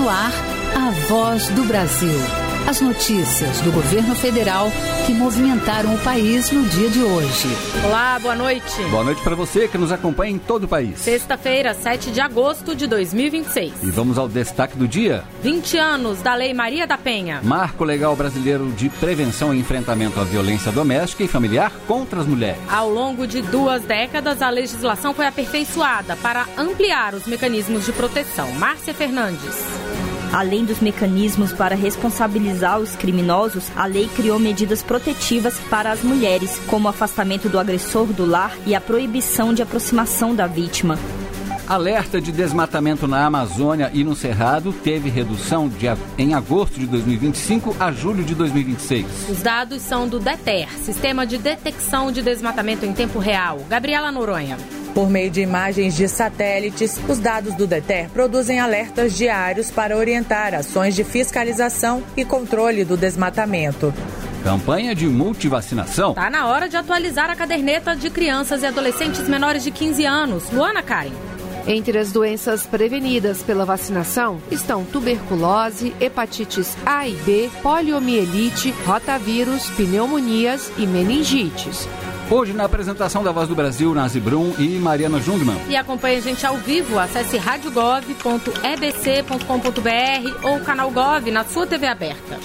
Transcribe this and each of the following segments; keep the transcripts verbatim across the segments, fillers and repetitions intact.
No ar, a Voz do Brasil. As notícias do governo federal que movimentaram o país no dia de hoje. Olá, boa noite. Boa noite para você que nos acompanha em todo o país. Sexta-feira, sete de agosto de dois mil e vinte e seis. E vamos ao destaque do dia. vinte anos da Lei Maria da Penha. Marco Legal Brasileiro de Prevenção e Enfrentamento à Violência Doméstica e Familiar contra as Mulheres. Ao longo de duas décadas, a legislação foi aperfeiçoada para ampliar os mecanismos de proteção. Márcia Fernandes. Além dos mecanismos para responsabilizar os criminosos, a lei criou medidas protetivas para as mulheres, como o afastamento do agressor do lar e a proibição de aproximação da vítima. Alerta de desmatamento na Amazônia e no Cerrado teve redução de, em agosto de dois mil e vinte e cinco a julho de dois mil e vinte e seis. Os dados são do DETER, Sistema de Detecção de Desmatamento em Tempo Real. Gabriela Noronha. Por meio de imagens de satélites, os dados do DETER produzem alertas diários para orientar ações de fiscalização e controle do desmatamento. Campanha de multivacinação. Está na hora de atualizar a caderneta de crianças e adolescentes menores de quinze anos. Luana Karen. Entre as doenças prevenidas pela vacinação estão tuberculose, hepatites A e B, poliomielite, rotavírus, pneumonias e meningites. Hoje, na apresentação da Voz do Brasil, Nazi Brum e Mariana Jungmann. E acompanhe a gente ao vivo. Acesse rádio gov ponto e b c ponto com ponto b r ou canal Gov na sua T V aberta.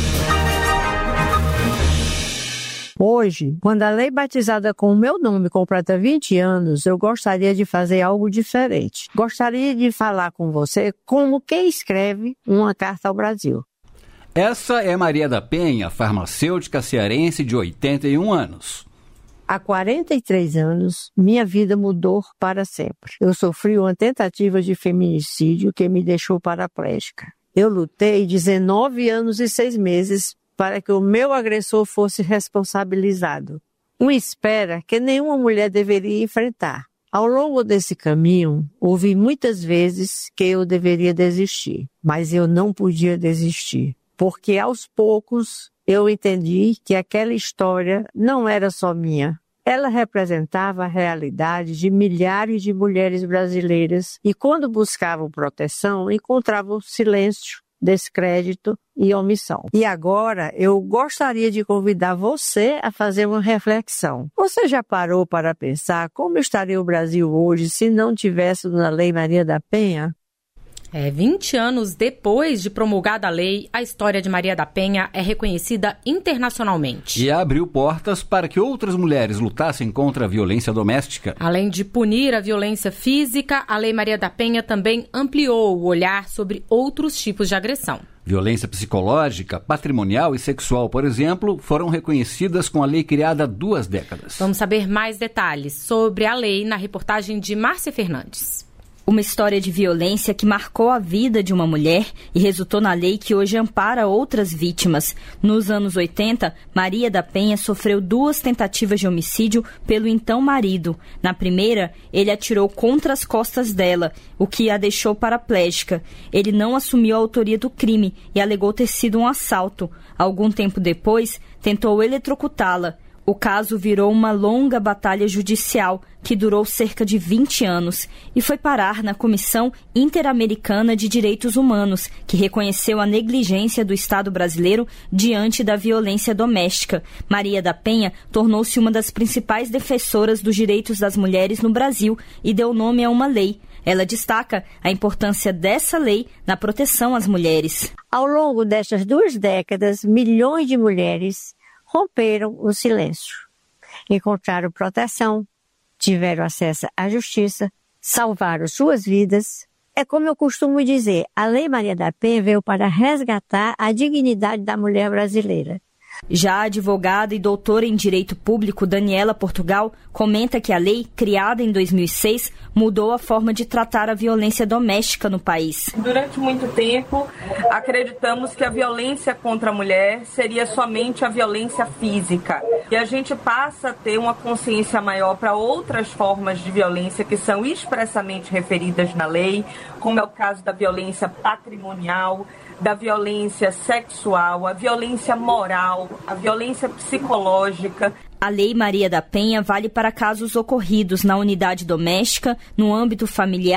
Hoje, quando a lei batizada com o meu nome completa vinte anos, eu gostaria de fazer algo diferente. Gostaria de falar com você como quem escreve uma carta ao Brasil. Essa é Maria da Penha, farmacêutica cearense de oitenta e um anos. Há quarenta e três anos, minha vida mudou para sempre. Eu sofri uma tentativa de feminicídio que me deixou paraplégica. Eu lutei dezenove anos e seis meses para que o meu agressor fosse responsabilizado. Uma espera que nenhuma mulher deveria enfrentar. Ao longo desse caminho, ouvi muitas vezes que eu deveria desistir, mas eu não podia desistir, porque aos poucos eu entendi que aquela história não era só minha. Ela representava a realidade de milhares de mulheres brasileiras e, quando buscavam proteção, encontravam silêncio, descrédito e omissão. E agora eu gostaria de convidar você a fazer uma reflexão. Você já parou para pensar como estaria o Brasil hoje se não tivesse na Lei Maria da Penha? É, vinte anos depois de promulgada a lei, a história de Maria da Penha é reconhecida internacionalmente. E abriu portas para que outras mulheres lutassem contra a violência doméstica. Além de punir a violência física, a Lei Maria da Penha também ampliou o olhar sobre outros tipos de agressão. Violência psicológica, patrimonial e sexual, por exemplo, foram reconhecidas com a lei criada há duas décadas. Vamos saber mais detalhes sobre a lei na reportagem de Márcia Fernandes. Uma história de violência que marcou a vida de uma mulher e resultou na lei que hoje ampara outras vítimas. Nos anos oitenta, Maria da Penha sofreu duas tentativas de homicídio pelo então marido. Na primeira, ele atirou contra as costas dela, o que a deixou paraplégica. Ele não assumiu a autoria do crime e alegou ter sido um assalto. Algum tempo depois, tentou eletrocutá-la. O caso virou uma longa batalha judicial que durou cerca de vinte anos e foi parar na Comissão Interamericana de Direitos Humanos, que reconheceu a negligência do Estado brasileiro diante da violência doméstica. Maria da Penha tornou-se uma das principais defensoras dos direitos das mulheres no Brasil e deu nome a uma lei. Ela destaca a importância dessa lei na proteção às mulheres. Ao longo destas duas décadas, milhões de mulheres romperam o silêncio, encontraram proteção, tiveram acesso à justiça, salvaram suas vidas. É como eu costumo dizer, a Lei Maria da Penha veio para resgatar a dignidade da mulher brasileira. Já a advogada e doutora em Direito Público, Daniela Portugal, comenta que a lei, criada em dois mil e seis, mudou a forma de tratar a violência doméstica no país. Durante muito tempo, acreditamos que a violência contra a mulher seria somente a violência física. E a gente passa a ter uma consciência maior para outras formas de violência que são expressamente referidas na lei, como é o caso da violência patrimonial, da violência sexual, a violência moral, a violência psicológica. A Lei Maria da Penha vale para casos ocorridos na unidade doméstica, no âmbito familiar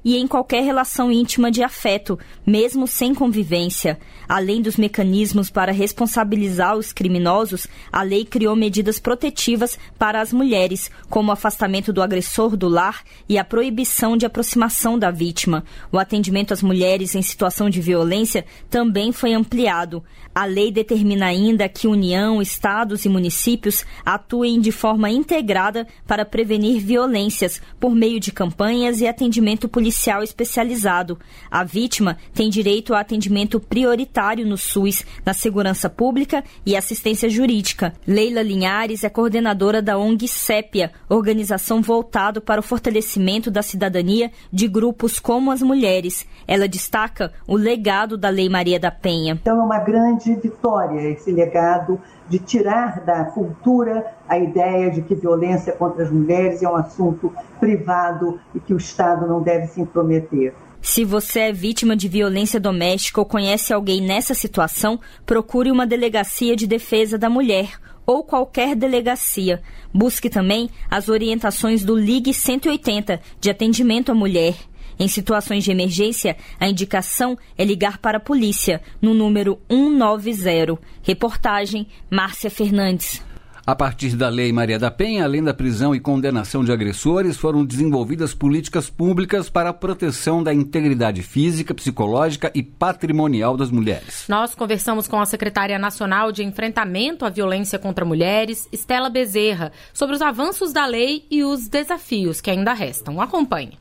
e em qualquer relação íntima de afeto, mesmo sem convivência. Além dos mecanismos para responsabilizar os criminosos, a lei criou medidas protetivas para as mulheres, como o afastamento do agressor do lar e a proibição de aproximação da vítima. O atendimento às mulheres em situação de violência também foi ampliado. A lei determina ainda que União, estados e municípios atuem de forma integrada para prevenir violências por meio de campanhas e atendimento policial especializado. A vítima tem direito a atendimento prioritário no SUS, na segurança pública e assistência jurídica. Leila Linhares é coordenadora da O N G Sépia, organização voltada para o fortalecimento da cidadania de grupos como as mulheres. Ela destaca o legado da Lei Maria da Penha. Então é uma grande vitória esse legado de tirar da cultura a ideia de que violência contra as mulheres é um assunto privado e que o Estado não deve se intrometer. Se você é vítima de violência doméstica ou conhece alguém nessa situação, procure uma delegacia de defesa da mulher ou qualquer delegacia. Busque também as orientações do Ligue cento e oitenta, de atendimento à mulher. Em situações de emergência, a indicação é ligar para a polícia, no número um nove zero. Reportagem, Márcia Fernandes. A partir da Lei Maria da Penha, além da prisão e condenação de agressores, foram desenvolvidas políticas públicas para a proteção da integridade física, psicológica e patrimonial das mulheres. Nós conversamos com a secretária nacional de enfrentamento à violência contra mulheres, Estela Bezerra, sobre os avanços da lei e os desafios que ainda restam. Acompanhe.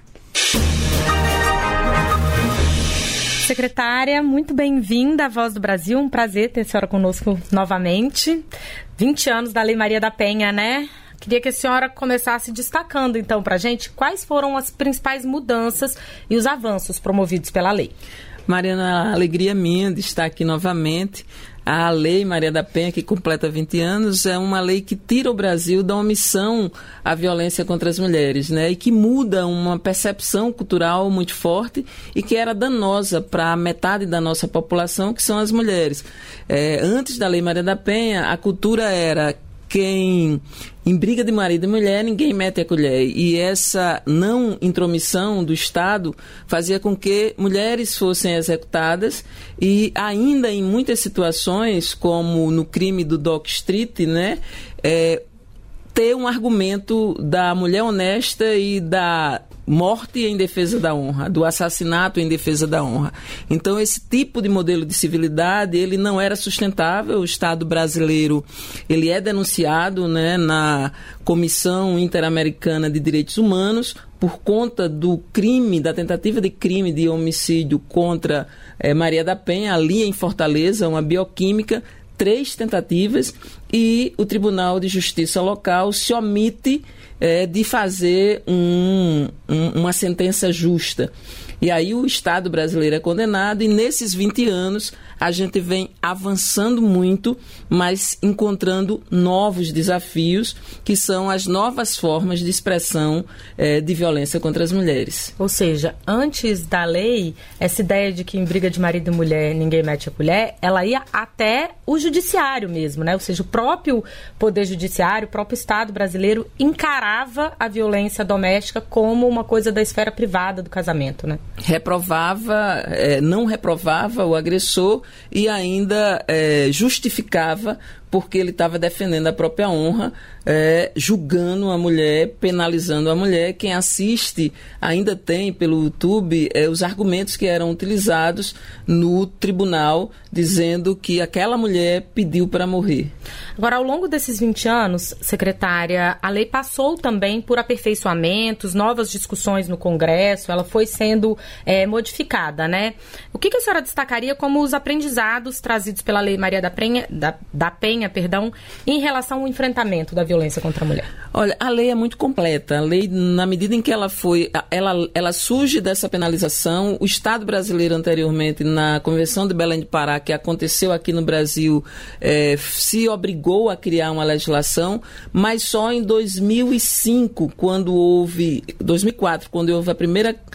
Secretária, muito bem-vinda à Voz do Brasil. Um prazer ter a senhora conosco novamente. vinte anos da Lei Maria da Penha, né? Queria que a senhora começasse destacando, então, para a gente quais foram as principais mudanças e os avanços promovidos pela lei. Mariana, a alegria minha de estar aqui novamente. A Lei Maria da Penha, que completa vinte anos, é uma lei que tira o Brasil da omissão à violência contra as mulheres, né? E que muda uma percepção cultural muito forte e que era danosa para metade da nossa população, que são as mulheres. É, antes da Lei Maria da Penha, a cultura era quem em briga de marido e mulher, ninguém mete a colher. E essa não intromissão do Estado fazia com que mulheres fossem executadas e ainda em muitas situações, como no crime do Dock Street, né, é, ter um argumento da mulher honesta e da morte em defesa da honra, do assassinato em defesa da honra. Então, esse tipo de modelo de civilidade, ele não era sustentável. O Estado brasileiro, ele é denunciado, né, na Comissão Interamericana de Direitos Humanos por conta do crime, da tentativa de crime de homicídio contra eh, Maria da Penha, ali em Fortaleza, uma bioquímica, três tentativas, e o Tribunal de Justiça local se omite é, de fazer um, um, uma sentença justa. E aí o Estado brasileiro é condenado, e nesses vinte anos a gente vem avançando muito, mas encontrando novos desafios, que são as novas formas de expressão eh, de violência contra as mulheres. Ou seja, antes da lei, essa ideia de que em briga de marido e mulher ninguém mete a colher, ela ia até o judiciário mesmo, né? Ou seja, o próprio Poder Judiciário, o próprio Estado brasileiro encarava a violência doméstica como uma coisa da esfera privada do casamento, né? Reprovava, eh, não reprovava o agressor e ainda eh, justificava porque ele estava defendendo a própria honra, é, julgando a mulher, penalizando a mulher. Quem assiste ainda tem pelo YouTube é, os argumentos que eram utilizados no tribunal, dizendo que aquela mulher pediu para morrer. Agora, ao longo desses vinte anos, secretária, a lei passou também por aperfeiçoamentos, novas discussões no Congresso, ela foi sendo é, modificada, né? O que, que a senhora destacaria como os aprendizados trazidos pela Lei Maria da Penha, da, da Penha perdão, em relação ao enfrentamento da violência contra a mulher? Olha, a lei é muito completa. A lei, na medida em que ela foi, ela, ela surge dessa penalização. O Estado brasileiro anteriormente, na Convenção de Belém do Pará, que aconteceu aqui no Brasil, é, se obrigou a criar uma legislação, mas só em dois mil e cinco, quando houve, dois mil e quatro, quando houve a primeira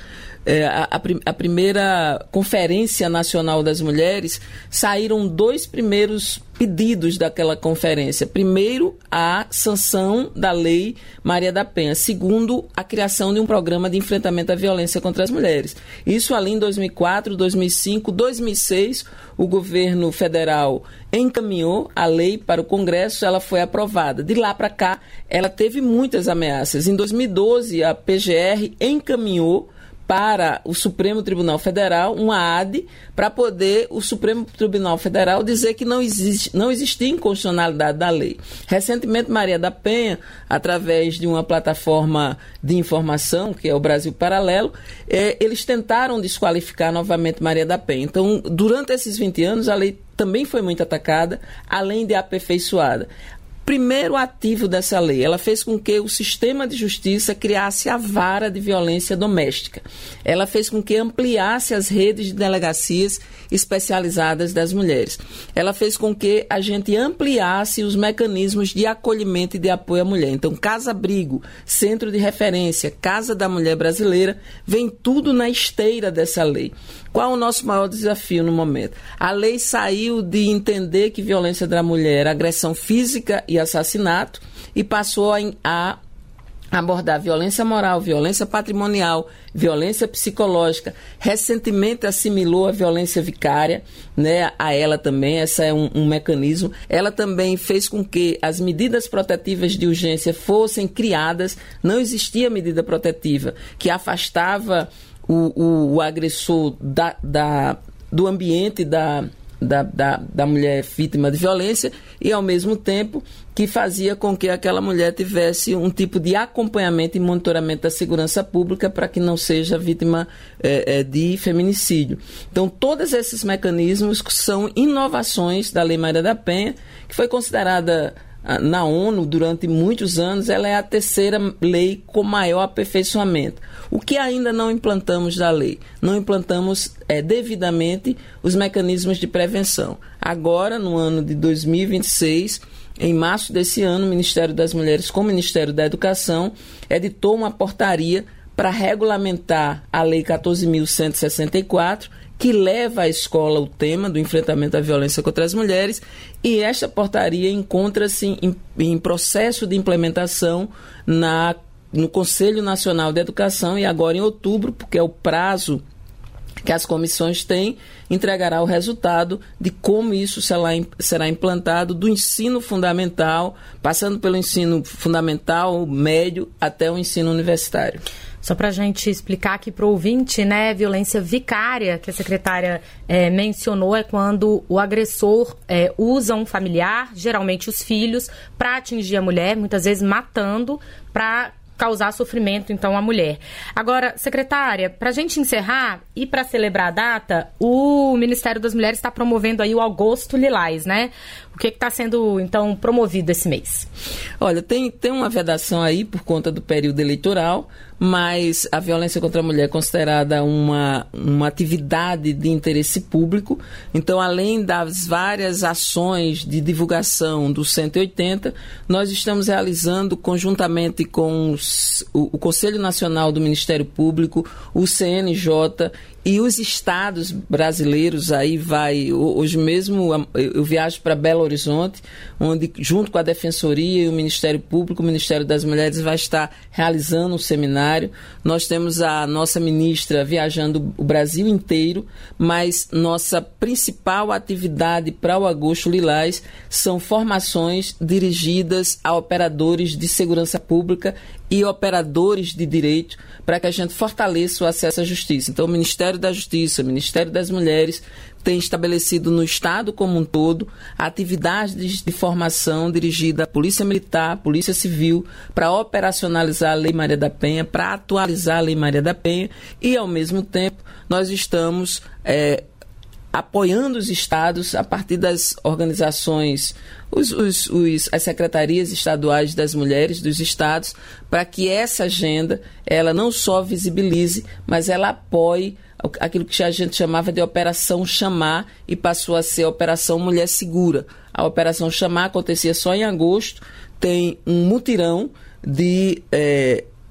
é, a, a, a primeira Conferência Nacional das Mulheres, saíram dois primeiros pedidos daquela conferência. Primeiro, a sanção da Lei Maria da Penha. Segundo, a criação de um programa de enfrentamento à violência contra as mulheres. Isso ali em dois mil e quatro, dois mil e cinco, dois mil e seis, o governo federal encaminhou a lei para o Congresso, ela foi aprovada. De lá para cá, ela teve muitas ameaças. Em dois mil e doze, a P G R encaminhou para o Supremo Tribunal Federal uma A D para poder o Supremo Tribunal Federal dizer que não, existe, não existia inconstitucionalidade da lei. Recentemente, Maria da Penha, através de uma plataforma de informação, que é o Brasil Paralelo, eh, eles tentaram desqualificar novamente Maria da Penha. Então, durante esses vinte anos, a lei também foi muito atacada, além de aperfeiçoada. Primeiro ativo dessa lei, ela fez com que o sistema de justiça criasse a vara de violência doméstica. Ela fez com que ampliasse as redes de delegacias especializadas das mulheres. Ela fez com que a gente ampliasse os mecanismos de acolhimento e de apoio à mulher. Então, Casa-Abrigo, Centro de Referência, Casa da Mulher Brasileira, vem tudo na esteira dessa lei. Qual o nosso maior desafio no momento? A lei saiu de entender que violência da mulher era agressão física e assassinato e passou a, a abordar violência moral, violência patrimonial, violência psicológica. Recentemente assimilou a violência vicária, né, a ela também, essa é um, um mecanismo. Ela também fez com que as medidas protetivas de urgência fossem criadas. Não existia medida protetiva que afastava o, o, o agressor da, da, do ambiente da, da, da, da mulher vítima de violência e, ao mesmo tempo, que fazia com que aquela mulher tivesse um tipo de acompanhamento e monitoramento da segurança pública para que não seja vítima é, é, de feminicídio. Então, todos esses mecanismos são inovações da Lei Maria da Penha, que foi considerada na ONU durante muitos anos. Ela é a terceira lei com maior aperfeiçoamento. O que ainda não implantamos da lei? Não implantamos é, devidamente os mecanismos de prevenção. Agora, no ano de dois mil e vinte e seis, em março desse ano, o Ministério das Mulheres, com o Ministério da Educação, editou uma portaria para regulamentar a Lei quatorze mil cento e sessenta e quatro, que leva à escola o tema do enfrentamento à violência contra as mulheres, e esta portaria encontra-se em, em processo de implementação na, no Conselho Nacional de Educação, e agora em outubro, porque é o prazo que as comissões têm, entregará o resultado de como isso será, será implantado do ensino fundamental, passando pelo ensino fundamental, médio, até o ensino universitário. Só para a gente explicar aqui para o ouvinte, né, violência vicária, que a secretária é, mencionou, é quando o agressor é, usa um familiar, geralmente os filhos, para atingir a mulher, muitas vezes matando, para causar sofrimento, então, à mulher. Agora, secretária, para a gente encerrar e para celebrar a data, o Ministério das Mulheres está promovendo aí o Agosto Lilás, né? O que está sendo, então, promovido esse mês? Olha, tem, tem uma vedação aí por conta do período eleitoral, mas a violência contra a mulher é considerada uma, uma atividade de interesse público. Então, além das várias ações de divulgação do cento e oitenta, nós estamos realizando conjuntamente com os, o, o Conselho Nacional do Ministério Público, o C N J e os estados brasileiros. Aí vai, hoje mesmo eu viajo para Belo Horizonte, onde junto com a Defensoria e o Ministério Público, o Ministério das Mulheres vai estar realizando um seminário. Nós temos a nossa ministra viajando o Brasil inteiro, mas nossa principal atividade para o Agosto Lilás são formações dirigidas a operadores de segurança pública e operadores de direito, para que a gente fortaleça o acesso à justiça. Então, o Ministério da Justiça, o Ministério das Mulheres, tem estabelecido no Estado como um todo atividades de, de formação dirigida à Polícia Militar, Polícia Civil, para operacionalizar a Lei Maria da Penha, para atualizar a Lei Maria da Penha, e, ao mesmo tempo, nós estamos é, apoiando os estados a partir das organizações, os, os, os, as secretarias estaduais das mulheres dos estados, para que essa agenda ela não só visibilize, mas ela apoie aquilo que a gente chamava de Operação Chamar, e passou a ser a Operação Mulher Segura. A Operação Chamar acontecia só em agosto, tem um mutirão de... É,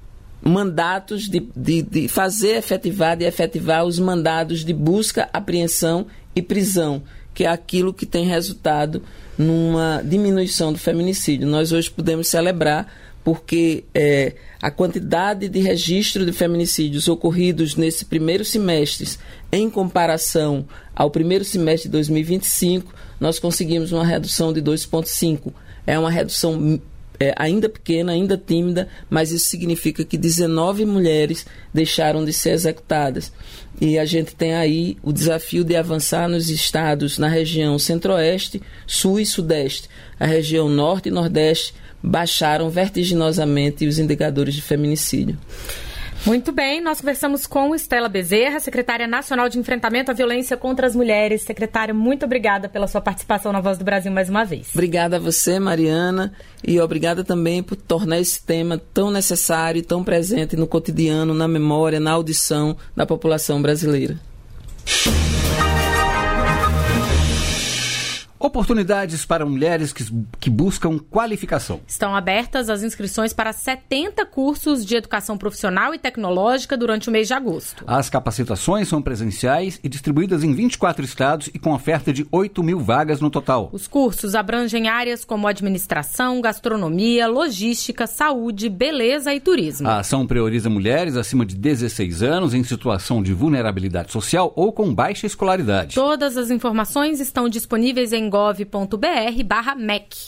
mandatos de, de, de fazer efetivado e efetivar os mandados de busca, apreensão e prisão, que é aquilo que tem resultado numa diminuição do feminicídio. Nós hoje podemos celebrar porque é, a quantidade de registro de feminicídios ocorridos nesse primeiro semestre, em comparação ao primeiro semestre de dois mil e vinte e cinco, nós conseguimos uma redução de dois vírgula cinco. É uma redução é, ainda pequena, ainda tímida, mas isso significa que dezenove mulheres deixaram de ser executadas. E a gente tem aí o desafio de avançar nos estados, na região centro-oeste, sul e sudeste. A região norte e nordeste baixaram vertiginosamente os indicadores de feminicídio. Muito bem, nós conversamos com Estela Bezerra, secretária nacional de enfrentamento à violência contra as mulheres. Secretária, muito obrigada pela sua participação na Voz do Brasil mais uma vez. Obrigada a você, Mariana, e obrigada também por tornar esse tema tão necessário e tão presente no cotidiano, na memória, na audição da população brasileira. Oportunidades para mulheres que, que buscam qualificação. Estão abertas as inscrições para setenta cursos de educação profissional e tecnológica durante o mês de agosto. As capacitações são presenciais e distribuídas em vinte e quatro estados e com oferta de oito mil vagas no total. Os cursos abrangem áreas como administração, gastronomia, logística, saúde, beleza e turismo. A ação prioriza mulheres acima de dezesseis anos em situação de vulnerabilidade social ou com baixa escolaridade. Todas as informações estão disponíveis em gov.br barra MEC.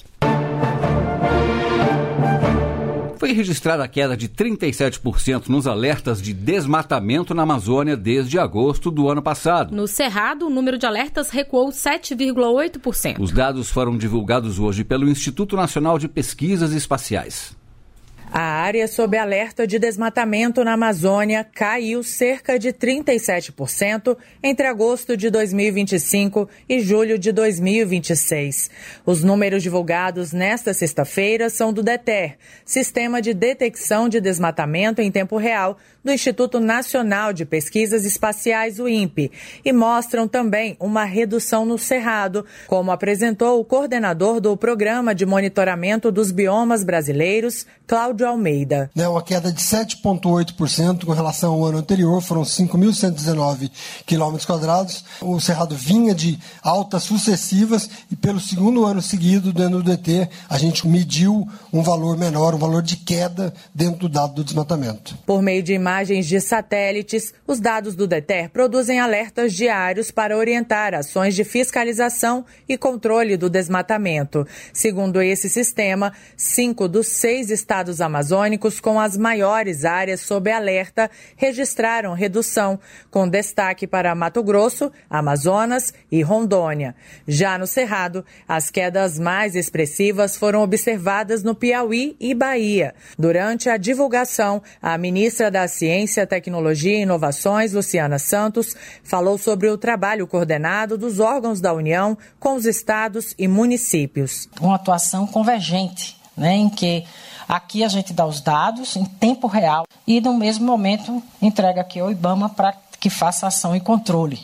Foi registrada a queda de trinta e sete por cento nos alertas de desmatamento na Amazônia desde agosto do ano passado. No Cerrado, o número de alertas recuou sete vírgula oito por cento. Os dados foram divulgados hoje pelo Instituto Nacional de Pesquisas Espaciais. A área sob alerta de desmatamento na Amazônia caiu cerca de trinta e sete por cento entre agosto de dois mil e vinte e cinco e julho de dois mil e vinte e seis. Os números divulgados nesta sexta-feira são do DETER, Sistema de Detecção de Desmatamento em Tempo Real, do Instituto Nacional de Pesquisas Espaciais, o INPE, e mostram também uma redução no Cerrado, como apresentou o coordenador do Programa de Monitoramento dos Biomas Brasileiros, Cláudio Almeida. É uma queda de sete vírgula oito por cento com relação ao ano anterior, foram cinco mil cento e dezenove quilômetros quadrados. O Cerrado vinha de altas sucessivas e pelo segundo ano seguido, dentro do D T, a gente mediu um valor menor, um valor de queda dentro do dado do desmatamento. Por meio de imagens de satélites, os dados do DETER produzem alertas diários para orientar ações de fiscalização e controle do desmatamento. Segundo esse sistema, cinco dos seis estados amazônicos com as maiores áreas sob alerta registraram redução, com destaque para Mato Grosso, Amazonas e Rondônia. Já no Cerrado, as quedas mais expressivas foram observadas no Piauí e Bahia. Durante a divulgação, a ministra da Ciência, Tecnologia e Inovações, Luciana Santos, falou sobre o trabalho coordenado dos órgãos da União com os estados e municípios. Uma atuação convergente, né, em que aqui a gente dá os dados em tempo real e, no mesmo momento, entrega aqui ao IBAMA para que faça ação e controle.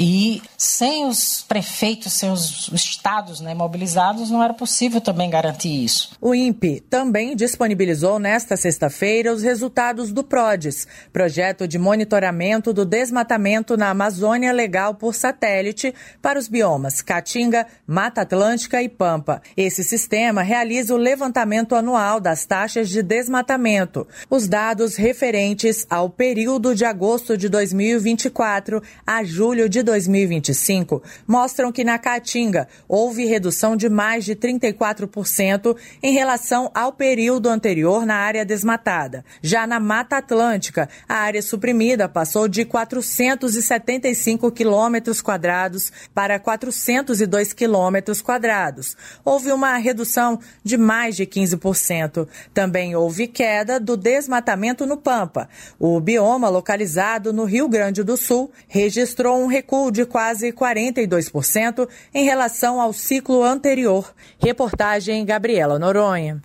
E sem os prefeitos, sem os estados, né, mobilizados, não era possível também garantir isso. O INPE também disponibilizou nesta sexta-feira os resultados do PRODES, Projeto de Monitoramento do Desmatamento na Amazônia Legal por Satélite, para os biomas Caatinga, Mata Atlântica e Pampa. Esse sistema realiza o levantamento anual das taxas de desmatamento. Os dados referentes ao período de agosto de dois mil e vinte e quatro a julho de dois mil e vinte e cinco mostram que na Caatinga houve redução de mais de trinta e quatro por cento em relação ao período anterior na área desmatada. Já na Mata Atlântica, a área suprimida passou de quatrocentos e setenta e cinco quilômetros quadrados para quatrocentos e dois quilômetros quadrados. Houve uma redução de mais de quinze por cento. Também houve queda do desmatamento no Pampa. O bioma localizado no Rio Grande do Sul registrou um recuo de quase quarenta e dois por cento em relação ao ciclo anterior. Reportagem Gabriela Noronha.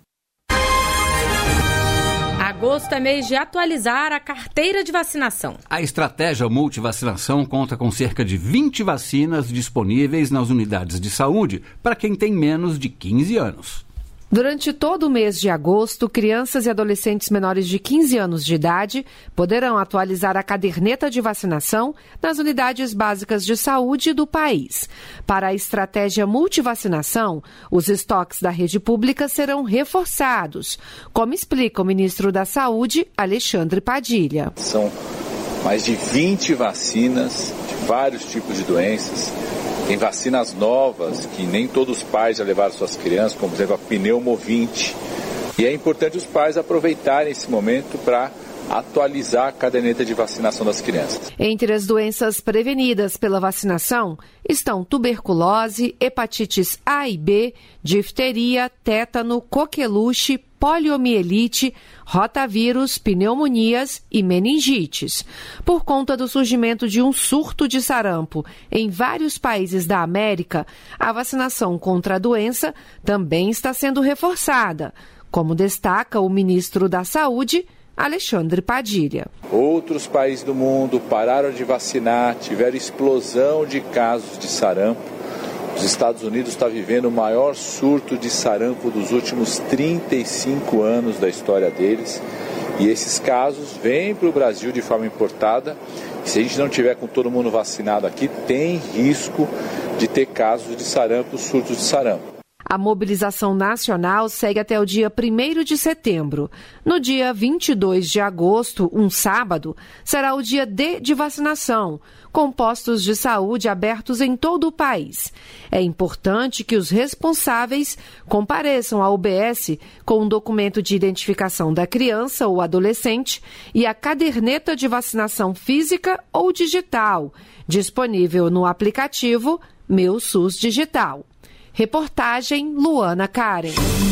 Agosto é mês de atualizar a carteira de vacinação. A estratégia multivacinação conta com cerca de vinte vacinas disponíveis nas unidades de saúde para quem tem menos de quinze anos. Durante todo o mês de agosto, crianças e adolescentes menores de quinze anos de idade poderão atualizar a caderneta de vacinação nas unidades básicas de saúde do país. Para a estratégia multivacinação, os estoques da rede pública serão reforçados, como explica o ministro da Saúde, Alexandre Padilha. São mais de vinte vacinas de vários tipos de doenças. Tem vacinas novas que nem todos os pais já levaram suas crianças, como por exemplo a pneumovinte. E é importante os pais aproveitarem esse momento para atualizar a caderneta de vacinação das crianças. Entre as doenças prevenidas pela vacinação estão tuberculose, hepatites A e B, difteria, tétano, coqueluche, poliomielite, rotavírus, pneumonias e meningites. Por conta do surgimento de um surto de sarampo em vários países da América, a vacinação contra a doença também está sendo reforçada, como destaca o ministro da Saúde, Alexandre Padilha. Outros países do mundo pararam de vacinar, tiveram explosão de casos de sarampo. Os Estados Unidos está vivendo o maior surto de sarampo dos últimos trinta e cinco anos da história deles. E esses casos vêm para o Brasil de forma importada. E se a gente não tiver com todo mundo vacinado aqui, tem risco de ter casos de sarampo, surtos de sarampo. A mobilização nacional segue até o dia primeiro de setembro. No dia vinte e dois de agosto, um sábado, será o dia D de vacinação, com postos de saúde abertos em todo o país. É importante que os responsáveis compareçam à U B S com um documento de identificação da criança ou adolescente e a caderneta de vacinação física ou digital, disponível no aplicativo Meu SUS Digital. Reportagem Luana Karen.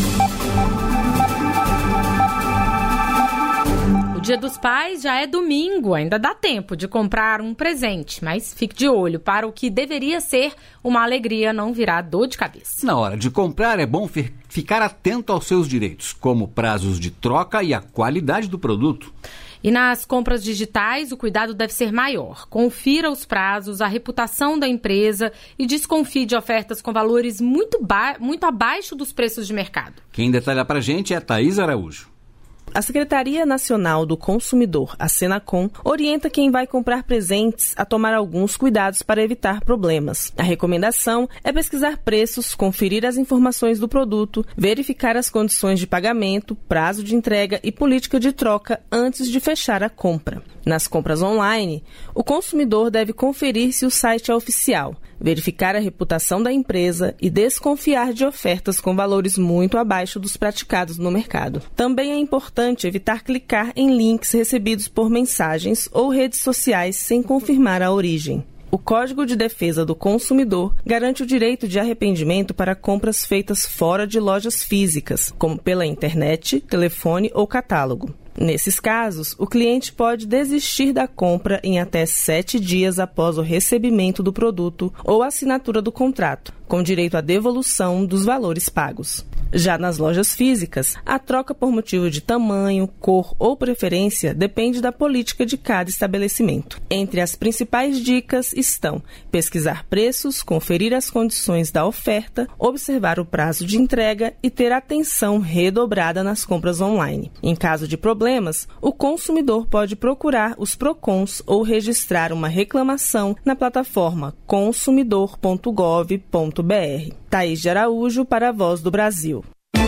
O Dia dos Pais já é domingo, ainda dá tempo de comprar um presente, mas fique de olho para o que deveria ser uma alegria não virar dor de cabeça. Na hora de comprar é bom ficar atento aos seus direitos, como prazos de troca e a qualidade do produto. E nas compras digitais, o cuidado deve ser maior. Confira os prazos, a reputação da empresa e desconfie de ofertas com valores muito, ba- muito abaixo dos preços de mercado. Quem detalha pra gente é Thaís Araújo. A Secretaria Nacional do Consumidor, a Senacom, orienta quem vai comprar presentes a tomar alguns cuidados para evitar problemas. A recomendação é pesquisar preços, conferir as informações do produto, verificar as condições de pagamento, prazo de entrega e política de troca antes de fechar a compra. Nas compras online, o consumidor deve conferir se o site é oficial, verificar a reputação da empresa e desconfiar de ofertas com valores muito abaixo dos praticados no mercado. Também é importante evitar clicar em links recebidos por mensagens ou redes sociais sem confirmar a origem. O Código de Defesa do Consumidor garante o direito de arrependimento para compras feitas fora de lojas físicas, como pela internet, telefone ou catálogo. Nesses casos, o cliente pode desistir da compra em até sete dias após o recebimento do produto ou assinatura do contrato, com direito à devolução dos valores pagos. Já nas lojas físicas, a troca por motivo de tamanho, cor ou preferência depende da política de cada estabelecimento. Entre as principais dicas estão pesquisar preços, conferir as condições da oferta, observar o prazo de entrega e ter atenção redobrada nas compras online. Em caso de problemas, o consumidor pode procurar os PROCONs ou registrar uma reclamação na plataforma consumidor ponto gov ponto br. Thaís de Araújo para a Voz do Brasil.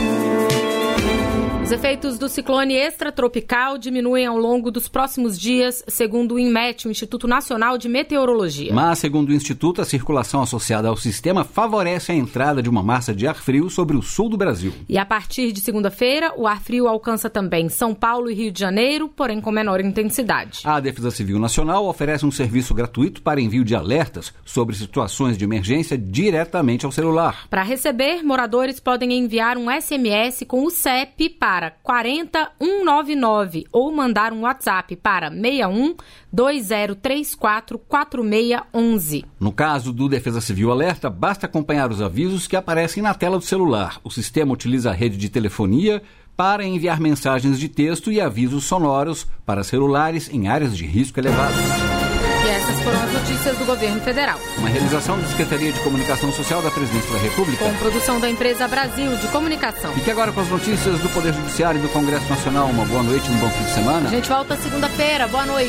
Os efeitos do ciclone extratropical diminuem ao longo dos próximos dias, segundo o INMET, o Instituto Nacional de Meteorologia. Mas, segundo o Instituto, a circulação associada ao sistema favorece a entrada de uma massa de ar frio sobre o sul do Brasil. E a partir de segunda-feira, o ar frio alcança também São Paulo e Rio de Janeiro, porém com menor intensidade. A Defesa Civil Nacional oferece um serviço gratuito para envio de alertas sobre situações de emergência diretamente ao celular. Para receber, moradores podem enviar um S M S com o C E P para para quatro zero um nove nove ou mandar um WhatsApp para seis um dois zero três quatro quatro seis um um. No caso do Defesa Civil Alerta, basta acompanhar os avisos que aparecem na tela do celular. O sistema utiliza a rede de telefonia para enviar mensagens de texto e avisos sonoros para celulares em áreas de risco elevado. E Essas foram as notícias do Governo Federal. Uma realização da Secretaria de Comunicação Social da Presidência da República. Com produção da empresa Brasil de Comunicação. Fique agora com as notícias do Poder Judiciário e do Congresso Nacional. Uma boa noite, um bom fim de semana. A gente volta segunda-feira. Boa noite.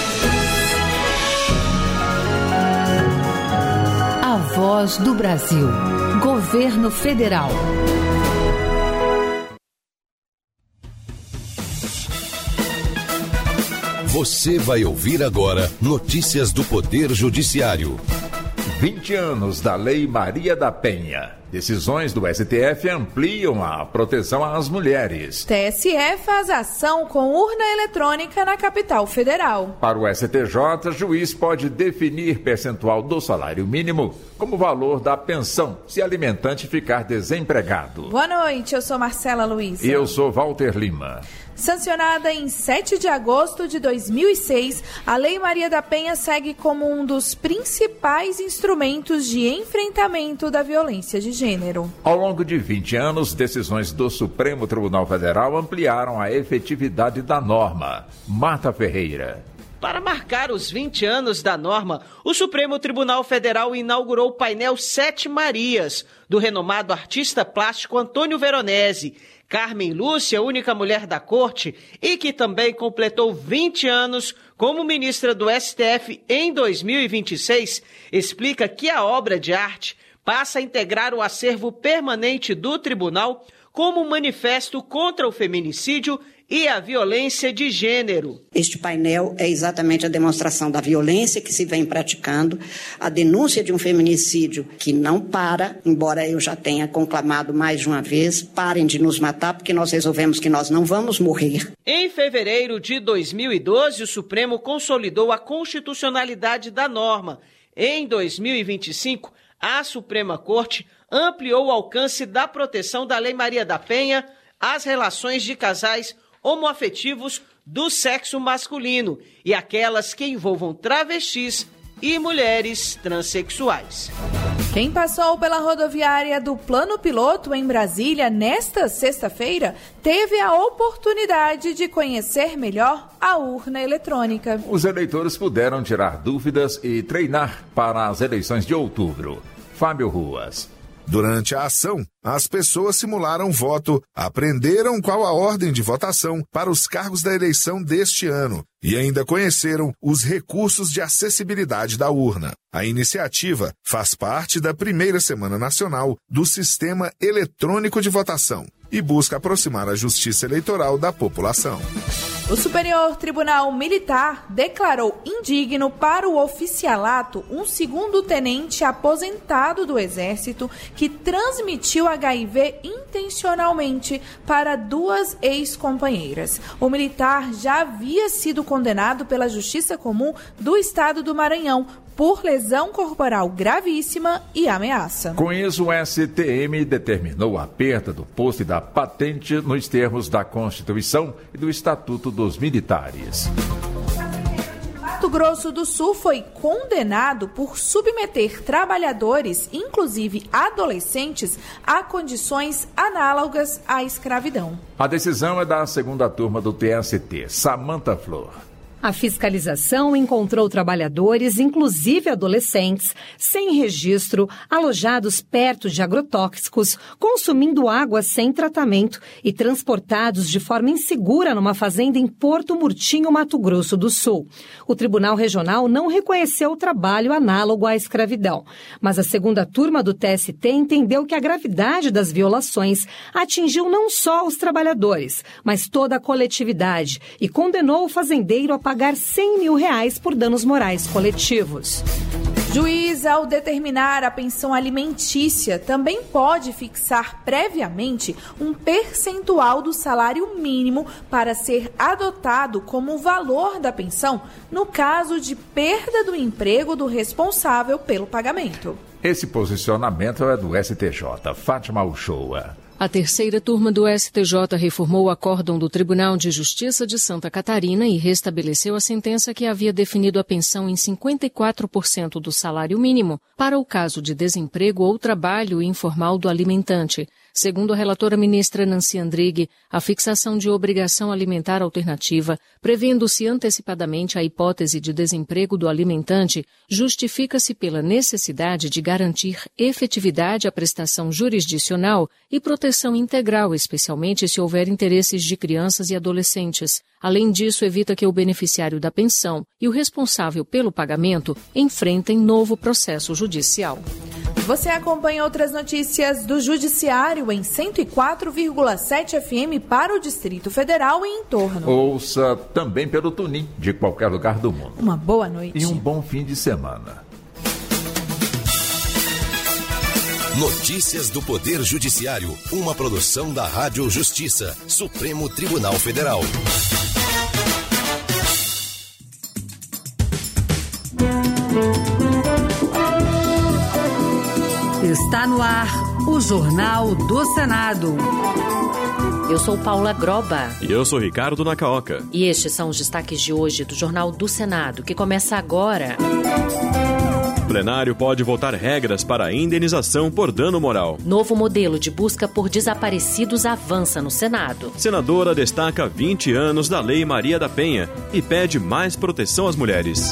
A Voz do Brasil. Governo Federal. Você vai ouvir agora notícias do Poder Judiciário. vinte anos da Lei Maria da Penha. Decisões do S T F ampliam a proteção às mulheres. T S E faz ação com urna eletrônica na capital federal. Para o S T J, juiz pode definir percentual do salário mínimo como valor da pensão, se alimentante ficar desempregado. Boa noite, eu sou Marcela Luiz. E eu sou Walter Lima. Sancionada em sete de agosto de dois mil e seis, a Lei Maria da Penha segue como um dos principais instrumentos de enfrentamento da violência de gênero. Ao longo de vinte anos, decisões do Supremo Tribunal Federal ampliaram a efetividade da norma. Marta Ferreira. Para marcar os vinte anos da norma, o Supremo Tribunal Federal inaugurou o painel Sete Marias, do renomado artista plástico Antônio Veronese. Carmen Lúcia, única mulher da corte e que também completou vinte anos como ministra do S T F em dois mil e vinte e seis, explica que a obra de arte passa a integrar o acervo permanente do tribunal como um manifesto contra o feminicídio e a violência de gênero. Este painel é exatamente a demonstração da violência que se vem praticando, a denúncia de um feminicídio que não para, embora eu já tenha conclamado mais de uma vez, parem de nos matar porque nós resolvemos que nós não vamos morrer. Em fevereiro de dois mil e doze, o Supremo consolidou a constitucionalidade da norma. Em dois mil e vinte e cinco, a Suprema Corte ampliou o alcance da proteção da Lei Maria da Penha às relações de casais homoafetivos do sexo masculino e aquelas que envolvam travestis e mulheres transexuais. Quem passou pela rodoviária do Plano Piloto em Brasília nesta sexta-feira teve a oportunidade de conhecer melhor a urna eletrônica. Os eleitores puderam tirar dúvidas e treinar para as eleições de outubro. Fábio Ruas. Durante a ação, as pessoas simularam voto, aprenderam qual a ordem de votação para os cargos da eleição deste ano e ainda conheceram os recursos de acessibilidade da urna. A iniciativa faz parte da primeira Semana Nacional do Sistema Eletrônico de Votação e busca aproximar a justiça eleitoral da população. O Superior Tribunal Militar declarou indigno para o oficialato um segundo tenente aposentado do Exército que transmitiu H I V intencionalmente para duas ex-companheiras. O militar já havia sido condenado pela Justiça Comum do Estado do Maranhão por lesão corporal gravíssima e ameaça. Com isso, o S T M determinou a perda do posto e da patente nos termos da Constituição e do Estatuto dos Militares. Mato Grosso do Sul foi condenado por submeter trabalhadores, inclusive adolescentes, a condições análogas à escravidão. A decisão é da segunda turma do T S T, Samanta Flor. A fiscalização encontrou trabalhadores, inclusive adolescentes, sem registro, alojados perto de agrotóxicos, consumindo água sem tratamento e transportados de forma insegura numa fazenda em Porto Murtinho, Mato Grosso do Sul. O Tribunal Regional não reconheceu o trabalho análogo à escravidão, mas a segunda turma do T S T entendeu que a gravidade das violações atingiu não só os trabalhadores, mas toda a coletividade e condenou o fazendeiro a pagar cem mil reais por danos morais coletivos. Juiz, ao determinar a pensão alimentícia, também pode fixar previamente um percentual do salário mínimo para ser adotado como valor da pensão no caso de perda do emprego do responsável pelo pagamento. Esse posicionamento é do S T J. Fátima Uchoa. A terceira turma do S T J reformou o acórdão do Tribunal de Justiça de Santa Catarina e restabeleceu a sentença que havia definido a pensão em cinquenta e quatro por cento do salário mínimo para o caso de desemprego ou trabalho informal do alimentante. Segundo a relatora ministra Nancy Andrighi, a fixação de obrigação alimentar alternativa, prevendo-se antecipadamente a hipótese de desemprego do alimentante, justifica-se pela necessidade de garantir efetividade à prestação jurisdicional e proteção integral, especialmente se houver interesses de crianças e adolescentes. Além disso, evita que o beneficiário da pensão e o responsável pelo pagamento enfrentem novo processo judicial. Você acompanha outras notícias do Judiciário em cento e quatro vírgula sete F M para o Distrito Federal e em torno. Ouça também pelo Tunin, de qualquer lugar do mundo. Uma boa noite. E um bom fim de semana. Notícias do Poder Judiciário, uma produção da Rádio Justiça, Supremo Tribunal Federal. Está no ar o Jornal do Senado. Eu sou Paula Groba. E eu sou Ricardo Nacaoca. E estes são os destaques de hoje do Jornal do Senado, que começa agora. O plenário pode votar regras para a indenização por dano moral. Novo modelo de busca por desaparecidos avança no Senado. Senadora destaca vinte anos da Lei Maria da Penha e pede mais proteção às mulheres.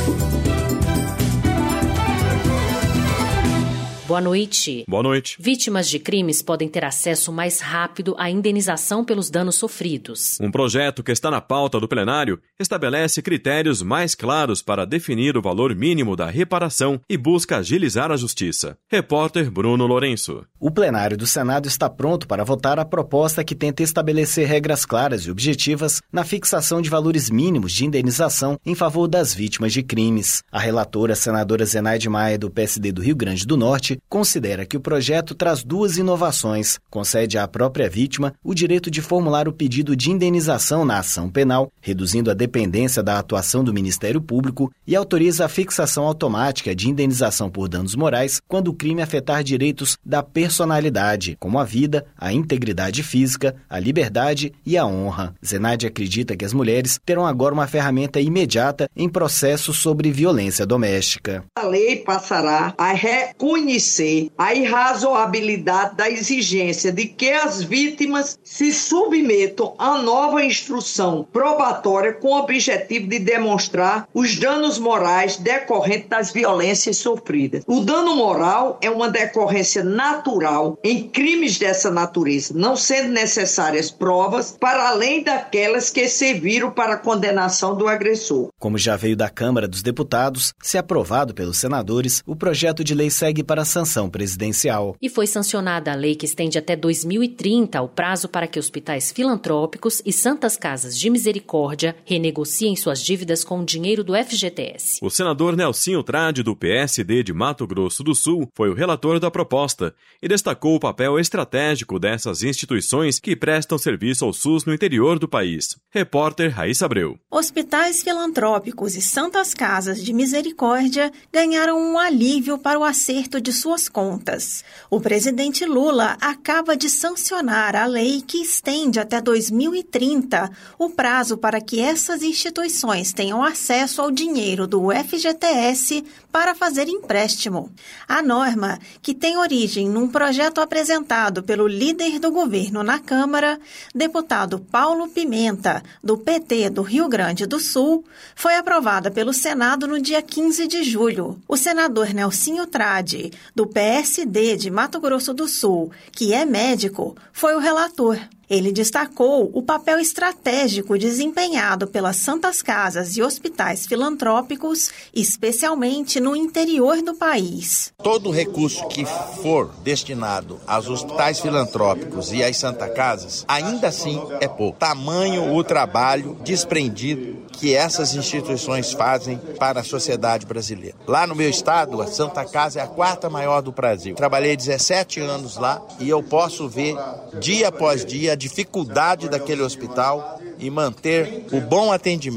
Boa noite. Boa noite. Vítimas de crimes podem ter acesso mais rápido à indenização pelos danos sofridos. Um projeto que está na pauta do plenário estabelece critérios mais claros para definir o valor mínimo da reparação e busca agilizar a justiça. Repórter Bruno Lourenço. O plenário do Senado está pronto para votar a proposta que tenta estabelecer regras claras e objetivas na fixação de valores mínimos de indenização em favor das vítimas de crimes. A relatora, senadora Zenaide Maia, do P S D do Rio Grande do Norte, considera que o projeto traz duas inovações. Concede à própria vítima o direito de formular o pedido de indenização na ação penal, reduzindo a dependência da atuação do Ministério Público, e autoriza a fixação automática de indenização por danos morais quando o crime afetar direitos da personalidade, como a vida, a integridade física, a liberdade e a honra. Zenaide acredita que as mulheres terão agora uma ferramenta imediata em processos sobre violência doméstica. A lei passará a reconhecer a irrazoabilidade da exigência de que as vítimas se submetam a nova instrução probatória com o objetivo de demonstrar os danos morais decorrentes das violências sofridas. O dano moral é uma decorrência natural em crimes dessa natureza, não sendo necessárias provas para além daquelas que serviram para a condenação do agressor. Como já veio da Câmara dos Deputados, se aprovado pelos senadores, o projeto de lei segue para a sanção presidencial. E foi sancionada a lei que estende até dois mil e trinta o prazo para que hospitais filantrópicos e santas casas de misericórdia renegociem suas dívidas com o dinheiro do F G T S. O senador Nelsinho Trade, do P S D de Mato Grosso do Sul, foi o relator da proposta e destacou o papel estratégico dessas instituições que prestam serviço ao SUS no interior do país. Repórter Raíssa Abreu. Hospitais filantrópicos e santas casas de misericórdia ganharam um alívio para o acerto de suas contas. O presidente Lula acaba de sancionar a lei que estende até dois mil e trinta o prazo para que essas instituições tenham acesso ao dinheiro do F G T S para fazer empréstimo. A norma, que tem origem num projeto apresentado pelo líder do governo na Câmara, deputado Paulo Pimenta, do P T do Rio Grande do Sul, foi aprovada pelo Senado no dia quinze de julho. O senador Nelsinho Trade, do P S D de Mato Grosso do Sul, que é médico, foi o relator. Ele destacou o papel estratégico desempenhado pelas santas casas e hospitais filantrópicos, especialmente no interior do país. Todo recurso que for destinado aos hospitais filantrópicos e às santas casas, ainda assim é pouco. Tamanho o trabalho desprendido que essas instituições fazem para a sociedade brasileira. Lá no meu estado, a Santa Casa é a quarta maior do Brasil. Trabalhei dezessete anos lá e eu posso ver dia após dia a dificuldade daquele hospital e manter o bom atendimento.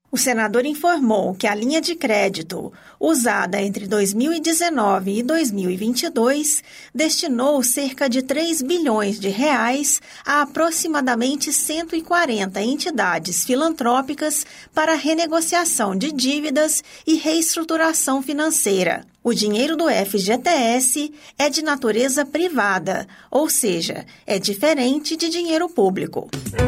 O senador informou que a linha de crédito, usada entre dois mil e dezenove e dois mil e vinte e dois, destinou cerca de três bilhões de reais a aproximadamente cento e quarenta entidades filantrópicas para renegociação de dívidas e reestruturação financeira. O dinheiro do F G T S é de natureza privada, ou seja, é diferente de dinheiro público.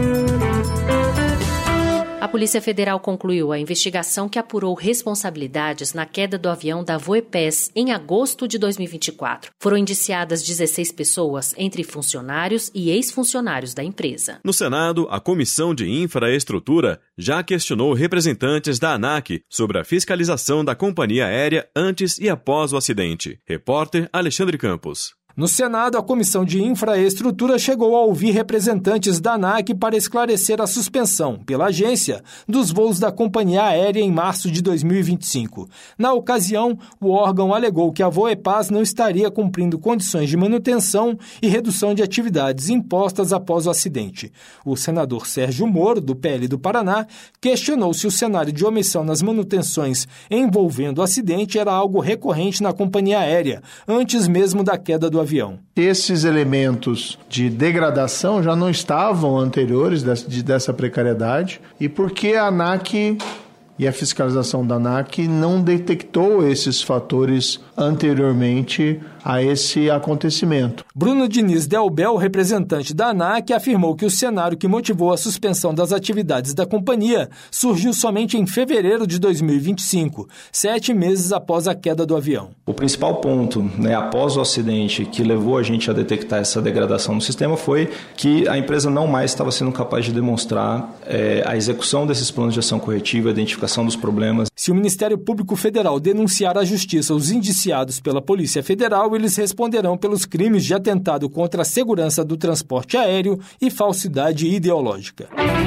A Polícia Federal concluiu a investigação que apurou responsabilidades na queda do avião da Voepes em agosto de dois mil e vinte e quatro. Foram indiciadas dezesseis pessoas, entre funcionários e ex-funcionários da empresa. No Senado, a Comissão de Infraestrutura já questionou representantes da ANAC sobre a fiscalização da companhia aérea antes e após o acidente. Repórter Alexandre Campos. No Senado, a Comissão de Infraestrutura chegou a ouvir representantes da ANAC para esclarecer a suspensão, pela agência, dos voos da companhia aérea em março de dois mil e vinte e cinco. Na ocasião, o órgão alegou que a Voepaz não estaria cumprindo condições de manutenção e redução de atividades impostas após o acidente. O senador Sérgio Moro, do P L do Paraná, questionou se o cenário de omissão nas manutenções envolvendo o acidente era algo recorrente na companhia aérea, antes mesmo da queda do avião. Esses elementos de degradação já não estavam anteriores dessa precariedade e porque a ANAC e a fiscalização da ANAC não detectou esses fatores anteriormente a esse acontecimento. Bruno Diniz Delbel, representante da ANAC, afirmou que o cenário que motivou a suspensão das atividades da companhia surgiu somente em fevereiro de dois mil e vinte e cinco, sete meses após a queda do avião. O principal ponto, né, após o acidente que levou a gente a detectar essa degradação no sistema foi que a empresa não mais estava sendo capaz de demonstrar é, a execução desses planos de ação corretiva, a identificação dos problemas. Se o Ministério Público Federal denunciar à Justiça os indiciados pela Polícia Federal, eles responderão pelos crimes de atentado contra a segurança do transporte aéreo e falsidade ideológica.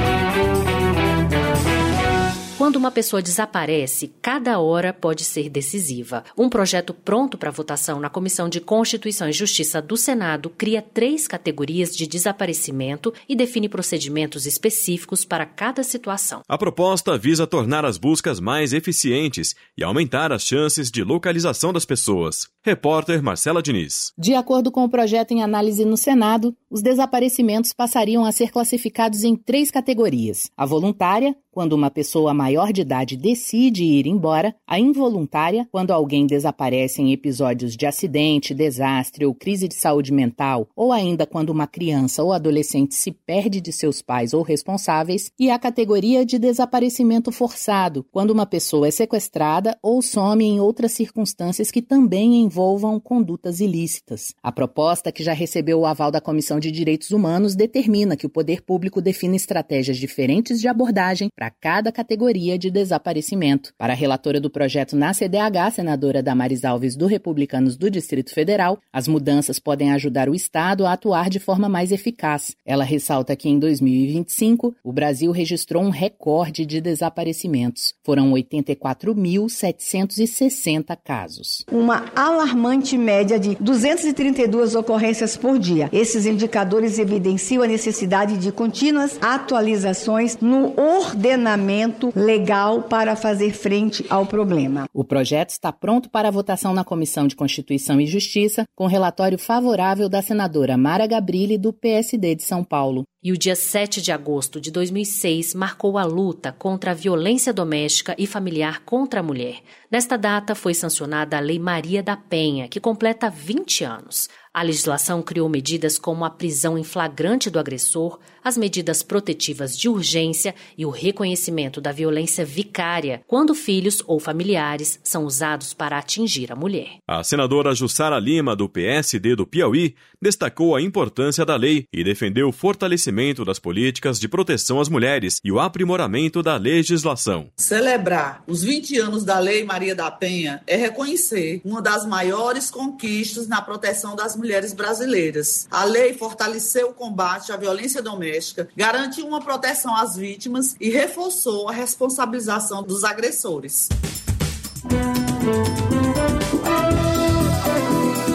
Quando uma pessoa desaparece, cada hora pode ser decisiva. Um projeto pronto para votação na Comissão de Constituição e Justiça do Senado cria três categorias de desaparecimento e define procedimentos específicos para cada situação. A proposta visa tornar as buscas mais eficientes e aumentar as chances de localização das pessoas. Repórter Marcela Diniz. De acordo com o projeto em análise no Senado, os desaparecimentos passariam a ser classificados em três categorias: a voluntária, quando uma pessoa maior de idade decide ir embora; a involuntária, quando alguém desaparece em episódios de acidente, desastre ou crise de saúde mental, ou ainda quando uma criança ou adolescente se perde de seus pais ou responsáveis; e a categoria de desaparecimento forçado, quando uma pessoa é sequestrada ou some em outras circunstâncias que também envolvam condutas ilícitas. A proposta, que já recebeu o aval da Comissão de Direitos Humanos, determina que o poder público defina estratégias diferentes de abordagem para cada categoria de desaparecimento. Para a relatora do projeto na C D H, senadora Damares Alves, do Republicanos do Distrito Federal, as mudanças podem ajudar o Estado a atuar de forma mais eficaz. Ela ressalta que em dois mil e vinte e cinco, o Brasil registrou um recorde de desaparecimentos. Foram oitenta e quatro mil setecentos e sessenta casos. Uma alarmante média de duzentas e trinta e duas ocorrências por dia. Esses indicadores evidenciam a necessidade de contínuas atualizações no ordenamento legal para fazer frente ao problema. O projeto está pronto para votação na Comissão de Constituição e Justiça, com relatório favorável da senadora Mara Gabrilli, do P S D de São Paulo. E o dia sete de agosto de dois mil e seis marcou a luta contra a violência doméstica e familiar contra a mulher. Nesta data foi sancionada a Lei Maria da Penha, que completa vinte anos. A legislação criou medidas como a prisão em flagrante do agressor, as medidas protetivas de urgência e o reconhecimento da violência vicária, quando filhos ou familiares são usados para atingir a mulher. A senadora Jussara Lima, do P S D do Piauí, destacou a importância da lei e defendeu o fortalecimento das políticas de proteção às mulheres e o aprimoramento da legislação. Celebrar os vinte anos da Lei Maria da Penha é reconhecer uma das maiores conquistas na proteção das mulheres brasileiras. A lei fortaleceu o combate à violência doméstica, garantiu uma proteção às vítimas e reforçou a responsabilização dos agressores.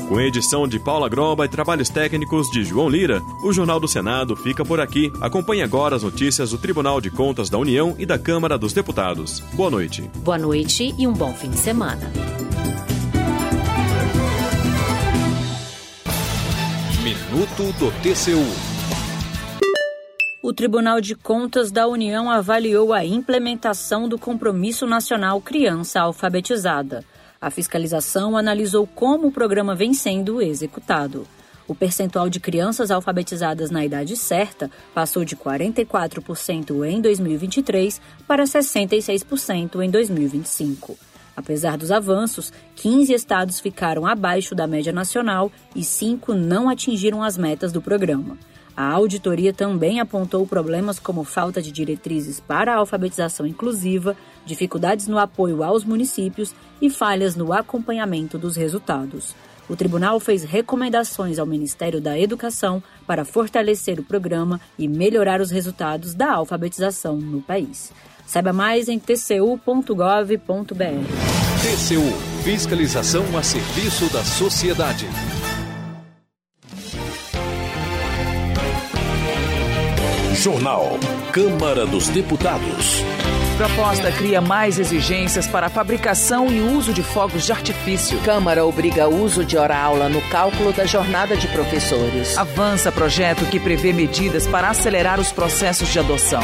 Com edição de Paula Groba e trabalhos técnicos de João Lira, o Jornal do Senado fica por aqui. Acompanhe agora as notícias do Tribunal de Contas da União e da Câmara dos Deputados. Boa noite. Boa noite e um bom fim de semana. Minuto do T C U. O Tribunal de Contas da União avaliou a implementação do Compromisso Nacional Criança Alfabetizada. A fiscalização analisou como o programa vem sendo executado. O percentual de crianças alfabetizadas na idade certa passou de quarenta e quatro por cento em dois mil e vinte e três para sessenta e seis por cento em dois mil e vinte e cinco. Apesar dos avanços, quinze estados ficaram abaixo da média nacional e cinco não atingiram as metas do programa. A auditoria também apontou problemas como falta de diretrizes para a alfabetização inclusiva, dificuldades no apoio aos municípios e falhas no acompanhamento dos resultados. O tribunal fez recomendações ao Ministério da Educação para fortalecer o programa e melhorar os resultados da alfabetização no país. Saiba mais em t c u ponto gov ponto b r. T C U – Fiscalização a serviço da sociedade. Jornal Câmara dos Deputados. Proposta cria mais exigências para a fabricação e uso de fogos de artifício. Câmara obriga o uso de hora-aula no cálculo da jornada de professores. Avança projeto que prevê medidas para acelerar os processos de adoção.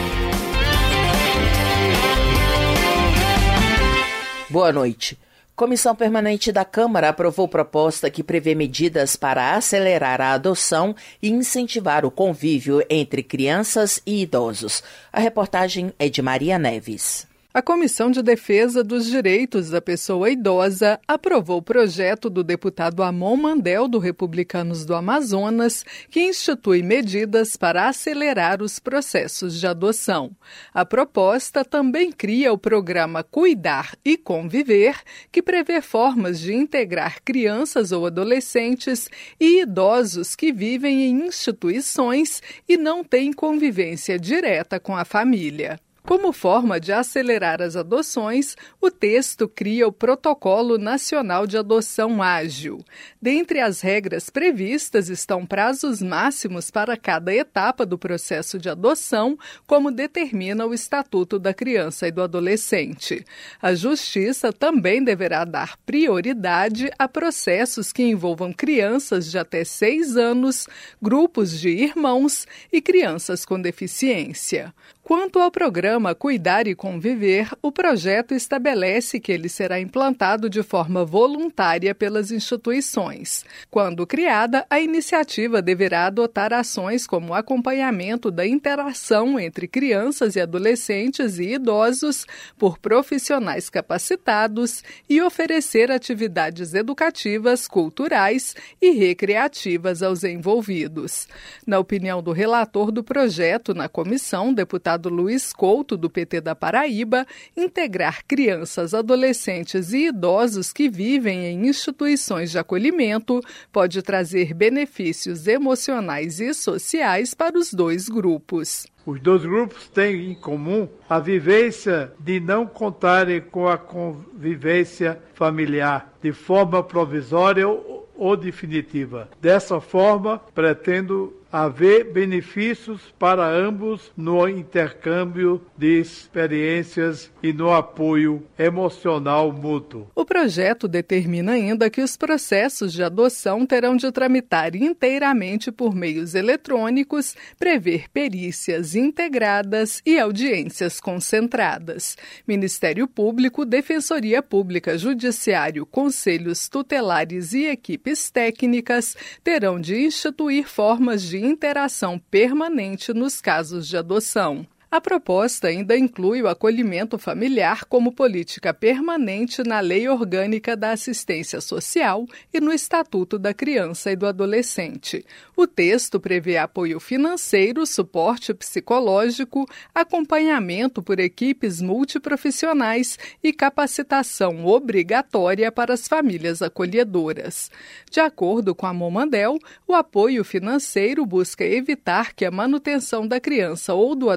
Boa noite. Comissão Permanente da Câmara aprovou proposta que prevê medidas para acelerar a adoção e incentivar o convívio entre crianças e idosos. A reportagem é de Maria Neves. A Comissão de Defesa dos Direitos da Pessoa Idosa aprovou o projeto do deputado Amon Mandel, do Republicanos do Amazonas, que institui medidas para acelerar os processos de adoção. A proposta também cria o programa Cuidar e Conviver, que prevê formas de integrar crianças ou adolescentes e idosos que vivem em instituições e não têm convivência direta com a família. Como forma de acelerar as adoções, o texto cria o Protocolo Nacional de Adoção Ágil. Dentre as regras previstas estão prazos máximos para cada etapa do processo de adoção, como determina o Estatuto da Criança e do Adolescente. A Justiça também deverá dar prioridade a processos que envolvam crianças de até seis anos, grupos de irmãos e crianças com deficiência. Quanto ao programa Cuidar e Conviver, o projeto estabelece que ele será implantado de forma voluntária pelas instituições. Quando criada, a iniciativa deverá adotar ações como acompanhamento da interação entre crianças e adolescentes e idosos por profissionais capacitados e oferecer atividades educativas, culturais e recreativas aos envolvidos. Na opinião do relator do projeto na comissão, deputado Luiz Couto, do P T da Paraíba, integrar crianças, adolescentes e idosos que vivem em instituições de acolhimento pode trazer benefícios emocionais e sociais para os dois grupos. Os dois grupos têm em comum a vivência de não contarem com a convivência familiar de forma provisória ou definitiva. Dessa forma, pretendo haver benefícios para ambos no intercâmbio de experiências e no apoio emocional mútuo. O projeto determina ainda que os processos de adoção terão de tramitar inteiramente por meios eletrônicos, prever perícias integradas e audiências concentradas. Ministério Público, Defensoria Pública, Judiciário, Conselhos Tutelares e equipes técnicas terão de instituir formas de interação permanente nos casos de adoção. A proposta ainda inclui o acolhimento familiar como política permanente na Lei Orgânica da Assistência Social e no Estatuto da Criança e do Adolescente. O texto prevê apoio financeiro, suporte psicológico, acompanhamento por equipes multiprofissionais e capacitação obrigatória para as famílias acolhedoras. De acordo com a Momandel, o apoio financeiro busca evitar que a manutenção da criança ou do adolescente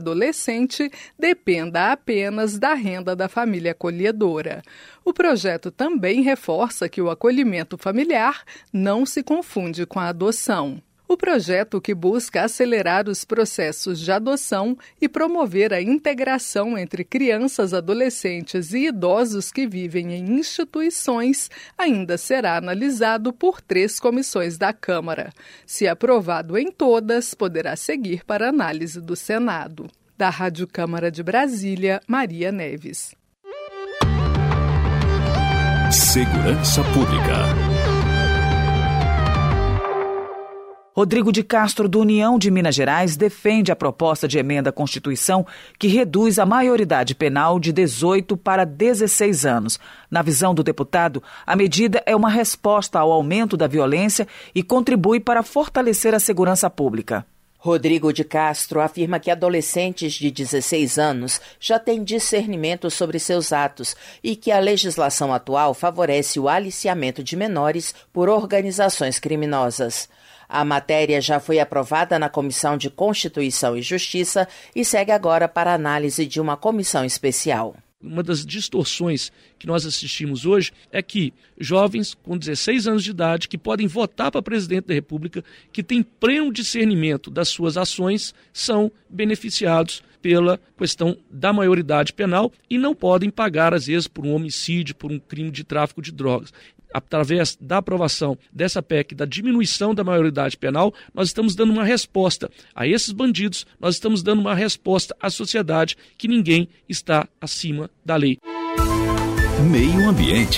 adolescente dependa apenas da renda da família acolhedora. O projeto também reforça que o acolhimento familiar não se confunde com a adoção. O projeto, que busca acelerar os processos de adoção e promover a integração entre crianças, adolescentes e idosos que vivem em instituições, ainda será analisado por três comissões da Câmara. Se aprovado em todas, poderá seguir para análise do Senado. Da Rádio Câmara de Brasília, Maria Neves. Segurança Pública. Rodrigo de Castro, do União de Minas Gerais, defende a proposta de emenda à Constituição que reduz a maioridade penal de dezoito para dezesseis anos. Na visão do deputado, a medida é uma resposta ao aumento da violência e contribui para fortalecer a segurança pública. Rodrigo de Castro afirma que adolescentes de dezesseis anos já têm discernimento sobre seus atos e que a legislação atual favorece o aliciamento de menores por organizações criminosas. A matéria já foi aprovada na Comissão de Constituição e Justiça e segue agora para análise de uma comissão especial. Uma das distorções que nós assistimos hoje é que jovens com dezesseis anos de idade que podem votar para presidente da República, que têm pleno discernimento das suas ações, são beneficiados pela questão da maioridade penal e não podem pagar, às vezes, por um homicídio, por um crime de tráfico de drogas. Através da aprovação dessa P E C, da diminuição da maioridade penal, nós estamos dando uma resposta a esses bandidos, nós estamos dando uma resposta à sociedade que ninguém está acima da lei. Meio Ambiente.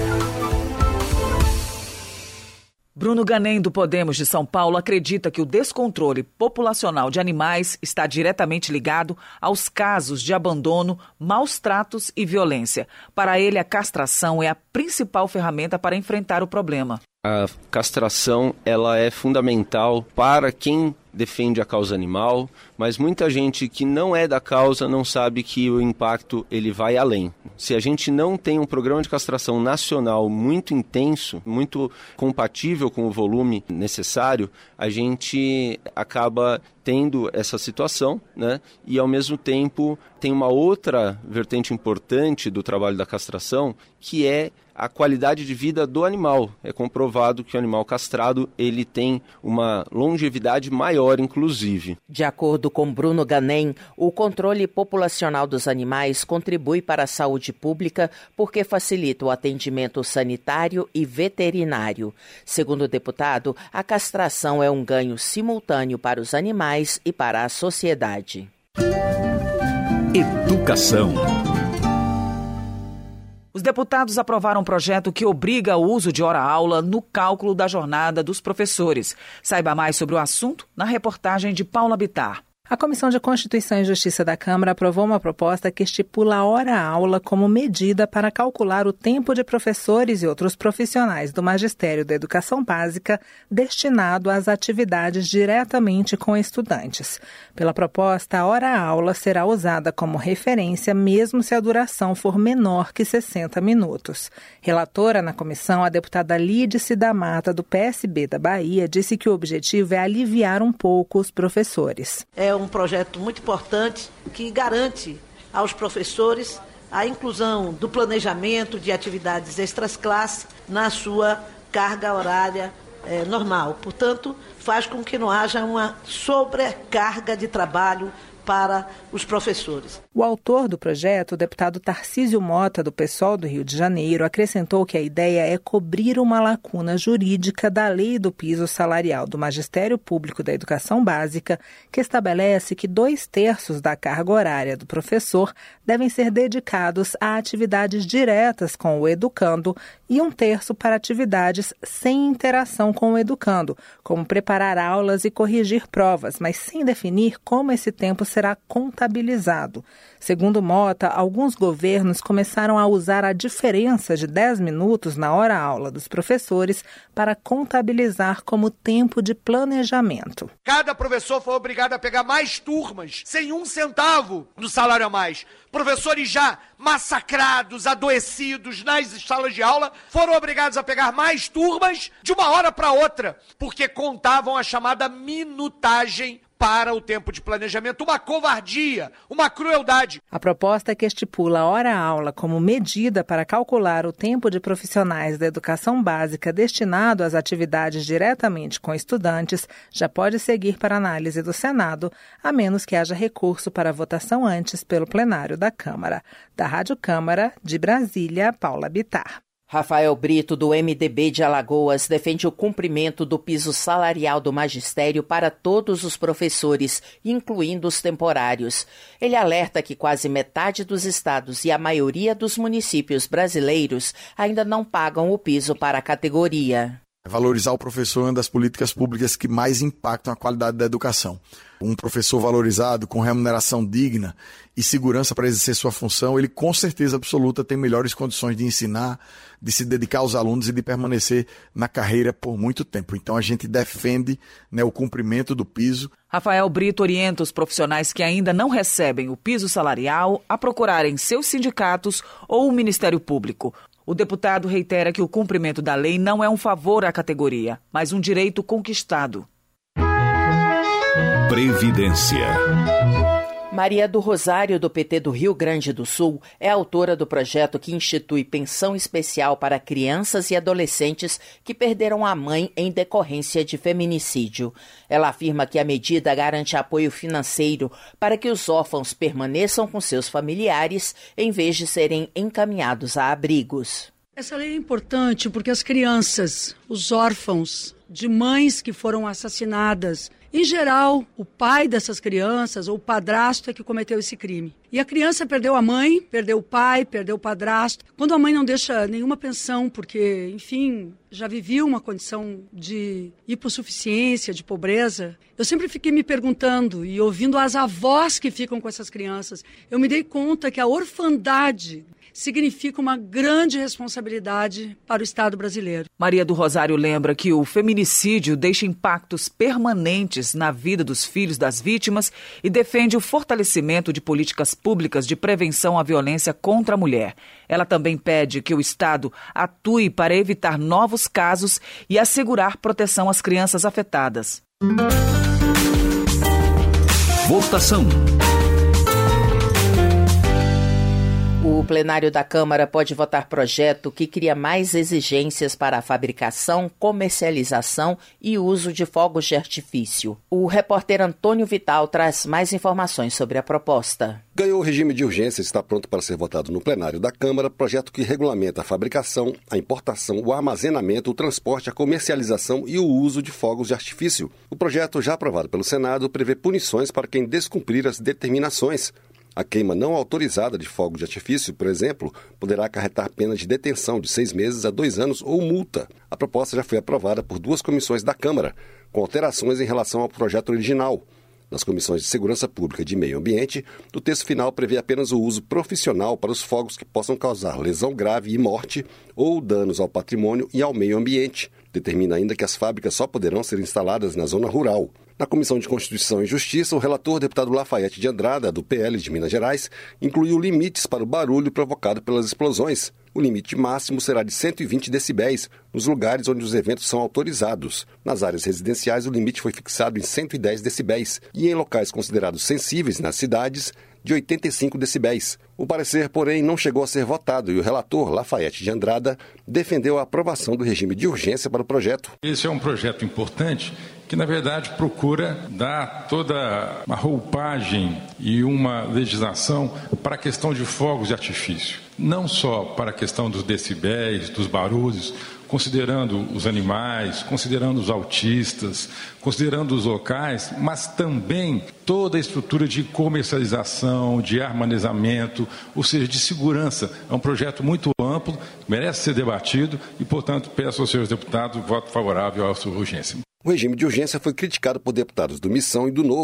Bruno Ganem, do Podemos de São Paulo, acredita que o descontrole populacional de animais está diretamente ligado aos casos de abandono, maus tratos e violência. Para ele, a castração é a principal ferramenta para enfrentar o problema. A castração ela é fundamental para quem defende a causa animal, mas muita gente que não é da causa não sabe que o impacto ele vai além. Se a gente não tem um programa de castração nacional muito intenso, muito compatível com o volume necessário, a gente acaba tendo essa situação, né? E ao mesmo tempo tem uma outra vertente importante do trabalho da castração, que é a qualidade de vida do animal. É comprovado que o animal castrado ele tem uma longevidade maior, inclusive. De acordo com Bruno Ganem, o controle populacional dos animais contribui para a saúde pública porque facilita o atendimento sanitário e veterinário. Segundo o deputado, a castração é um ganho simultâneo para os animais e para a sociedade. Educação. Os deputados aprovaram um projeto que obriga o uso de hora-aula no cálculo da jornada dos professores. Saiba mais sobre o assunto na reportagem de Paula Bittar. A Comissão de Constituição e Justiça da Câmara aprovou uma proposta que estipula a hora-aula como medida para calcular o tempo de professores e outros profissionais do Magistério da Educação Básica destinado às atividades diretamente com estudantes. Pela proposta, a hora-aula será usada como referência mesmo se a duração for menor que sessenta minutos. Relatora na comissão, a deputada Lídice da Mata, do P S B da Bahia, disse que o objetivo é aliviar um pouco os professores. É um projeto muito importante que garante aos professores a inclusão do planejamento de atividades extraclasse na sua carga horária eh, normal. Portanto, faz com que não haja uma sobrecarga de trabalho para os professores. O autor do projeto, o deputado Tarcísio Mota, do PSOL do Rio de Janeiro, acrescentou que a ideia é cobrir uma lacuna jurídica da Lei do Piso Salarial do Magistério Público da Educação Básica, que estabelece que dois terços da carga horária do professor devem ser dedicados a atividades diretas com o educando e um terço para atividades sem interação com o educando, como preparar aulas e corrigir provas, mas sem definir como esse tempo será contabilizado. Segundo Mota, alguns governos começaram a usar a diferença de dez minutos na hora-aula dos professores para contabilizar como tempo de planejamento. Cada professor foi obrigado a pegar mais turmas, sem um centavo do salário a mais. Professores já massacrados, adoecidos nas salas de aula, foram obrigados a pegar mais turmas de uma hora para outra, porque contavam a chamada minutagem para o tempo de planejamento, uma covardia, uma crueldade. A proposta que estipula a hora-aula como medida para calcular o tempo de profissionais da educação básica destinado às atividades diretamente com estudantes já pode seguir para análise do Senado, a menos que haja recurso para votação antes pelo plenário da Câmara. Da Rádio Câmara, de Brasília, Paula Bittar. Rafael Brito, do M D B de Alagoas, defende o cumprimento do piso salarial do magistério para todos os professores, incluindo os temporários. Ele alerta que quase metade dos estados e a maioria dos municípios brasileiros ainda não pagam o piso para a categoria. Valorizar o professor é uma das políticas públicas que mais impactam a qualidade da educação. Um professor valorizado, com remuneração digna e segurança para exercer sua função, ele com certeza absoluta tem melhores condições de ensinar, de se dedicar aos alunos e de permanecer na carreira por muito tempo. Então a gente defende, né, o cumprimento do piso. Rafael Brito orienta os profissionais que ainda não recebem o piso salarial a procurarem seus sindicatos ou o Ministério Público. O deputado reitera que o cumprimento da lei não é um favor à categoria, mas um direito conquistado. Previdência. Maria do Rosário, do P T do Rio Grande do Sul, é autora do projeto que institui pensão especial para crianças e adolescentes que perderam a mãe em decorrência de feminicídio. Ela afirma que a medida garante apoio financeiro para que os órfãos permaneçam com seus familiares em vez de serem encaminhados a abrigos. Essa lei é importante porque as crianças, os órfãos de mães que foram assassinadas, em geral, o pai dessas crianças ou o padrasto é que cometeu esse crime. E a criança perdeu a mãe, perdeu o pai, perdeu o padrasto. Quando a mãe não deixa nenhuma pensão, porque, enfim, já vivia uma condição de hipossuficiência, de pobreza, eu sempre fiquei me perguntando e ouvindo as avós que ficam com essas crianças, eu me dei conta que a orfandade significa uma grande responsabilidade para o Estado brasileiro. Maria do Rosário lembra que o feminicídio deixa impactos permanentes na vida dos filhos das vítimas e defende o fortalecimento de políticas públicas de prevenção à violência contra a mulher. Ela também pede que o Estado atue para evitar novos casos e assegurar proteção às crianças afetadas. Votação. O plenário da Câmara pode votar projeto que cria mais exigências para a fabricação, comercialização e uso de fogos de artifício. O repórter Antônio Vital traz mais informações sobre a proposta. Ganhou o regime de urgência e está pronto para ser votado no plenário da Câmara, projeto que regulamenta a fabricação, a importação, o armazenamento, o transporte, a comercialização e o uso de fogos de artifício. O projeto, já aprovado pelo Senado, prevê punições para quem descumprir as determinações. A queima não autorizada de fogo de artifício, por exemplo, poderá acarretar pena de detenção de seis meses a dois anos ou multa. A proposta já foi aprovada por duas comissões da Câmara, com alterações em relação ao projeto original. Nas comissões de Segurança Pública e de Meio Ambiente, o texto final prevê apenas o uso profissional para os fogos que possam causar lesão grave e morte ou danos ao patrimônio e ao meio ambiente. Determina ainda que as fábricas só poderão ser instaladas na zona rural. Na Comissão de Constituição e Justiça, o relator, deputado Lafayette de Andrada, do P L de Minas Gerais, incluiu limites para o barulho provocado pelas explosões. O limite máximo será de cento e vinte decibéis nos lugares onde os eventos são autorizados. Nas áreas residenciais, o limite foi fixado em cento e dez decibéis e em locais considerados sensíveis nas cidades, de oitenta e cinco decibéis. O parecer, porém, não chegou a ser votado e o relator, Lafayette de Andrada, defendeu a aprovação do regime de urgência para o projeto. Esse é um projeto importante que, na verdade, procura dar toda uma roupagem e uma legislação para a questão de fogos de artifício. Não só para a questão dos decibéis, dos barulhos, considerando os animais, considerando os autistas, considerando os locais, mas também toda a estrutura de comercialização, de armazenamento, ou seja, de segurança. É um projeto muito amplo, merece ser debatido e, portanto, peço aos senhores deputados voto favorável à sua urgência. O regime de urgência foi criticado por deputados do Missão e do Novo.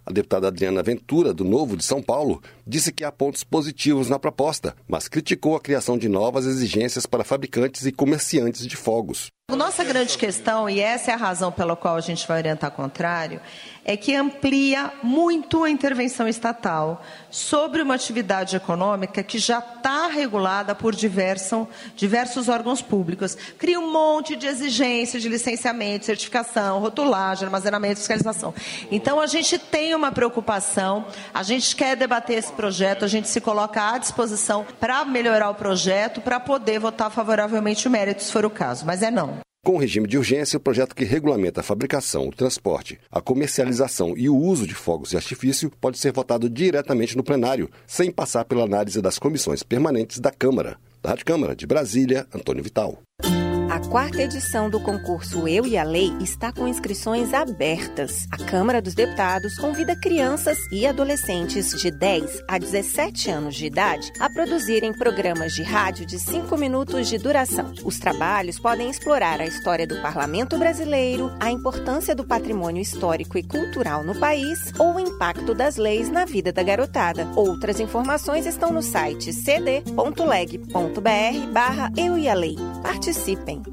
A deputada Adriana Ventura, do Novo de São Paulo, disse que há pontos positivos na proposta, mas criticou a criação de novas exigências para fabricantes e comerciantes de fogos. Nossa grande questão, e essa é a razão pela qual a gente vai orientar contrário, é que amplia muito a intervenção estatal sobre uma atividade econômica que já está regulada por diversos, diversos órgãos públicos. Cria um monte de exigências de licenciamento, certificação, rotulagem, armazenamento, fiscalização. Então, a gente tem uma preocupação, a gente quer debater esse projeto, a gente se coloca à disposição para melhorar o projeto, para poder votar favoravelmente o mérito, se for o caso, mas é não. Com o regime de urgência, o projeto que regulamenta a fabricação, o transporte, a comercialização e o uso de fogos de artifício pode ser votado diretamente no plenário, sem passar pela análise das comissões permanentes da Câmara. Da Rádio Câmara de Brasília, Antônio Vital. A quarta edição do concurso Eu e a Lei está com inscrições abertas. A Câmara dos Deputados convida crianças e adolescentes de dez a dezessete anos de idade a produzirem programas de rádio de cinco minutos de duração. Os trabalhos podem explorar a história do parlamento brasileiro, a importância do patrimônio histórico e cultural no país ou o impacto das leis na vida da garotada. Outras informações estão no site cd ponto leg ponto br barra Eu e a Lei. Participem!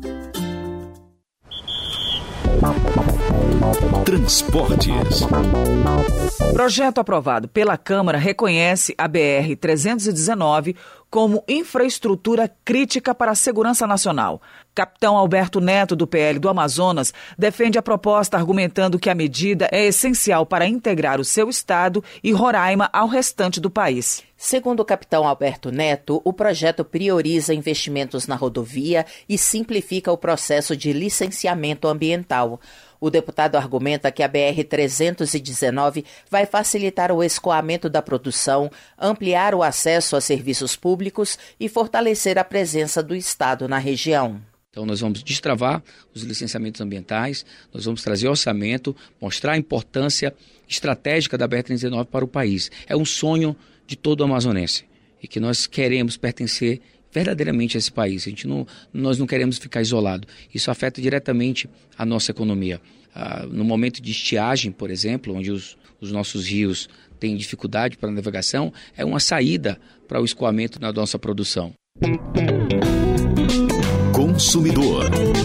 Transportes. Projeto aprovado pela Câmara reconhece a B R trezentos e dezenove como infraestrutura crítica para a segurança nacional. Capitão Alberto Neto, do P L do Amazonas, defende a proposta argumentando que a medida é essencial para integrar o seu estado e Roraima ao restante do país. Segundo o capitão Alberto Neto, o projeto prioriza investimentos na rodovia e simplifica o processo de licenciamento ambiental. O deputado argumenta que a B R trezentos e dezenove vai facilitar o escoamento da produção, ampliar o acesso a serviços públicos e fortalecer a presença do Estado na região. Então nós vamos destravar os licenciamentos ambientais, nós vamos trazer orçamento, mostrar a importância estratégica da B R trezentos e dezenove para o país. É um sonho de todo amazonense e que nós queremos pertencer verdadeiramente a esse país. A gente não, nós não queremos ficar isolado. Isso afeta diretamente a nossa economia. Ah, no momento de estiagem, por exemplo, onde os, os nossos rios têm dificuldade para a navegação, é uma saída para o escoamento da nossa produção. Consumidor.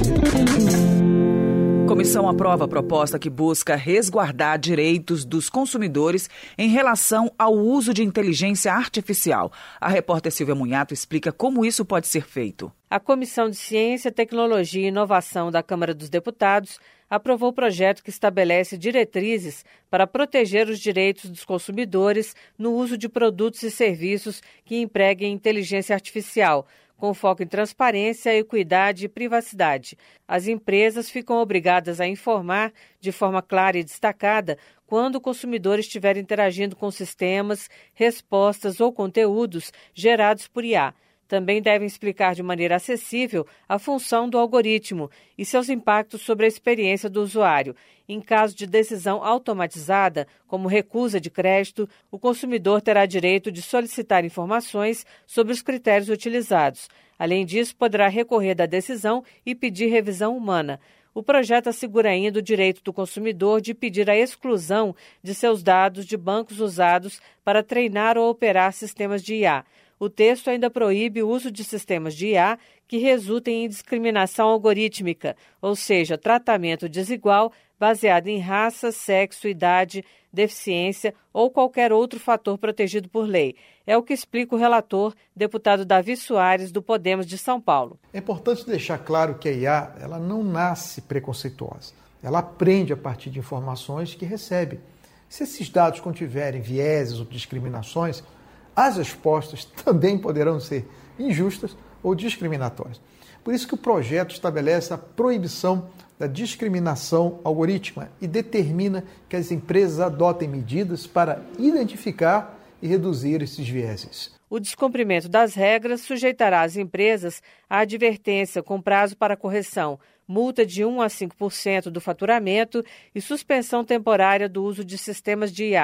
Comissão aprova a proposta que busca resguardar direitos dos consumidores em relação ao uso de inteligência artificial. A repórter Silvia Munhato explica como isso pode ser feito. A Comissão de Ciência, Tecnologia e Inovação da Câmara dos Deputados aprovou o projeto que estabelece diretrizes para proteger os direitos dos consumidores no uso de produtos e serviços que empreguem inteligência artificial, com foco em transparência, equidade e privacidade. As empresas ficam obrigadas a informar de forma clara e destacada quando o consumidor estiver interagindo com sistemas, respostas ou conteúdos gerados por I A. Também devem explicar de maneira acessível a função do algoritmo e seus impactos sobre a experiência do usuário. Em caso de decisão automatizada, como recusa de crédito, o consumidor terá direito de solicitar informações sobre os critérios utilizados. Além disso, poderá recorrer da decisão e pedir revisão humana. O projeto assegura ainda o direito do consumidor de pedir a exclusão de seus dados de bancos usados para treinar ou operar sistemas de I A. O texto ainda proíbe o uso de sistemas de I A que resultem em discriminação algorítmica, ou seja, tratamento desigual baseado em raça, sexo, idade, deficiência ou qualquer outro fator protegido por lei. É o que explica o relator, deputado Davi Soares, do Podemos de São Paulo. É importante deixar claro que a I A ela não nasce preconceituosa. Ela aprende a partir de informações que recebe. Se esses dados contiverem vieses ou discriminações, as respostas também poderão ser injustas ou discriminatórias. Por isso que o projeto estabelece a proibição da discriminação algorítmica e determina que as empresas adotem medidas para identificar e reduzir esses vieses. O descumprimento das regras sujeitará as empresas à advertência com prazo para correção, multa de um a cinco por cento do faturamento e suspensão temporária do uso de sistemas de I A.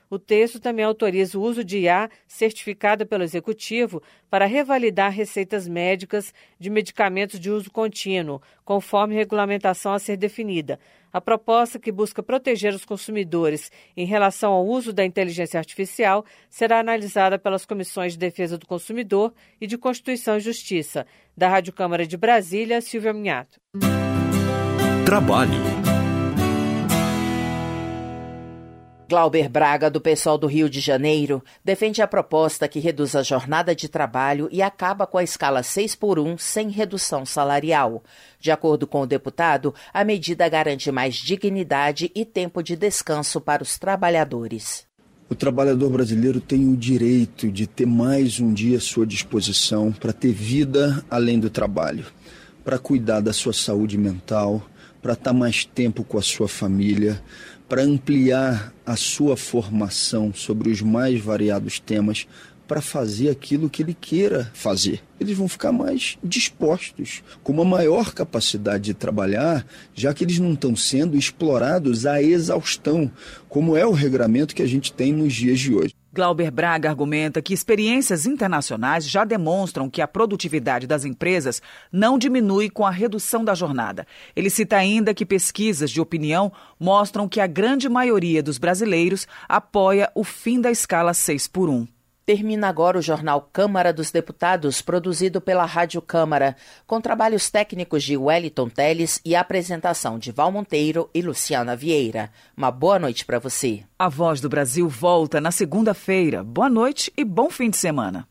O texto também autoriza o uso de I A certificada pelo Executivo para revalidar receitas médicas de medicamentos de uso contínuo, conforme regulamentação a ser definida. A proposta, que busca proteger os consumidores em relação ao uso da inteligência artificial, será analisada pelas Comissões de Defesa do Consumidor e de Constituição e Justiça. Da Rádio Câmara de Brasília, Silvia Minhato. Trabalho. Glauber Braga, do PSOL do Rio de Janeiro, defende a proposta que reduz a jornada de trabalho e acaba com a escala seis por um sem redução salarial. De acordo com o deputado, a medida garante mais dignidade e tempo de descanso para os trabalhadores. O trabalhador brasileiro tem o direito de ter mais um dia à sua disposição para ter vida além do trabalho, para cuidar da sua saúde mental, para estar mais tempo com a sua família, para ampliar a sua formação sobre os mais variados temas, para fazer aquilo que ele queira fazer. Eles vão ficar mais dispostos, com uma maior capacidade de trabalhar, já que eles não estão sendo explorados à exaustão, como é o regramento que a gente tem nos dias de hoje. Glauber Braga argumenta que experiências internacionais já demonstram que a produtividade das empresas não diminui com a redução da jornada. Ele cita ainda que pesquisas de opinião mostram que a grande maioria dos brasileiros apoia o fim da escala seis por um. Termina agora o jornal Câmara dos Deputados, produzido pela Rádio Câmara, com trabalhos técnicos de Wellington Teles e a apresentação de Val Monteiro e Luciana Vieira. Uma boa noite para você. A Voz do Brasil volta na segunda-feira. Boa noite e bom fim de semana.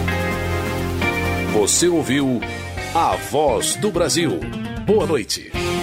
Você ouviu A Voz do Brasil. Boa noite.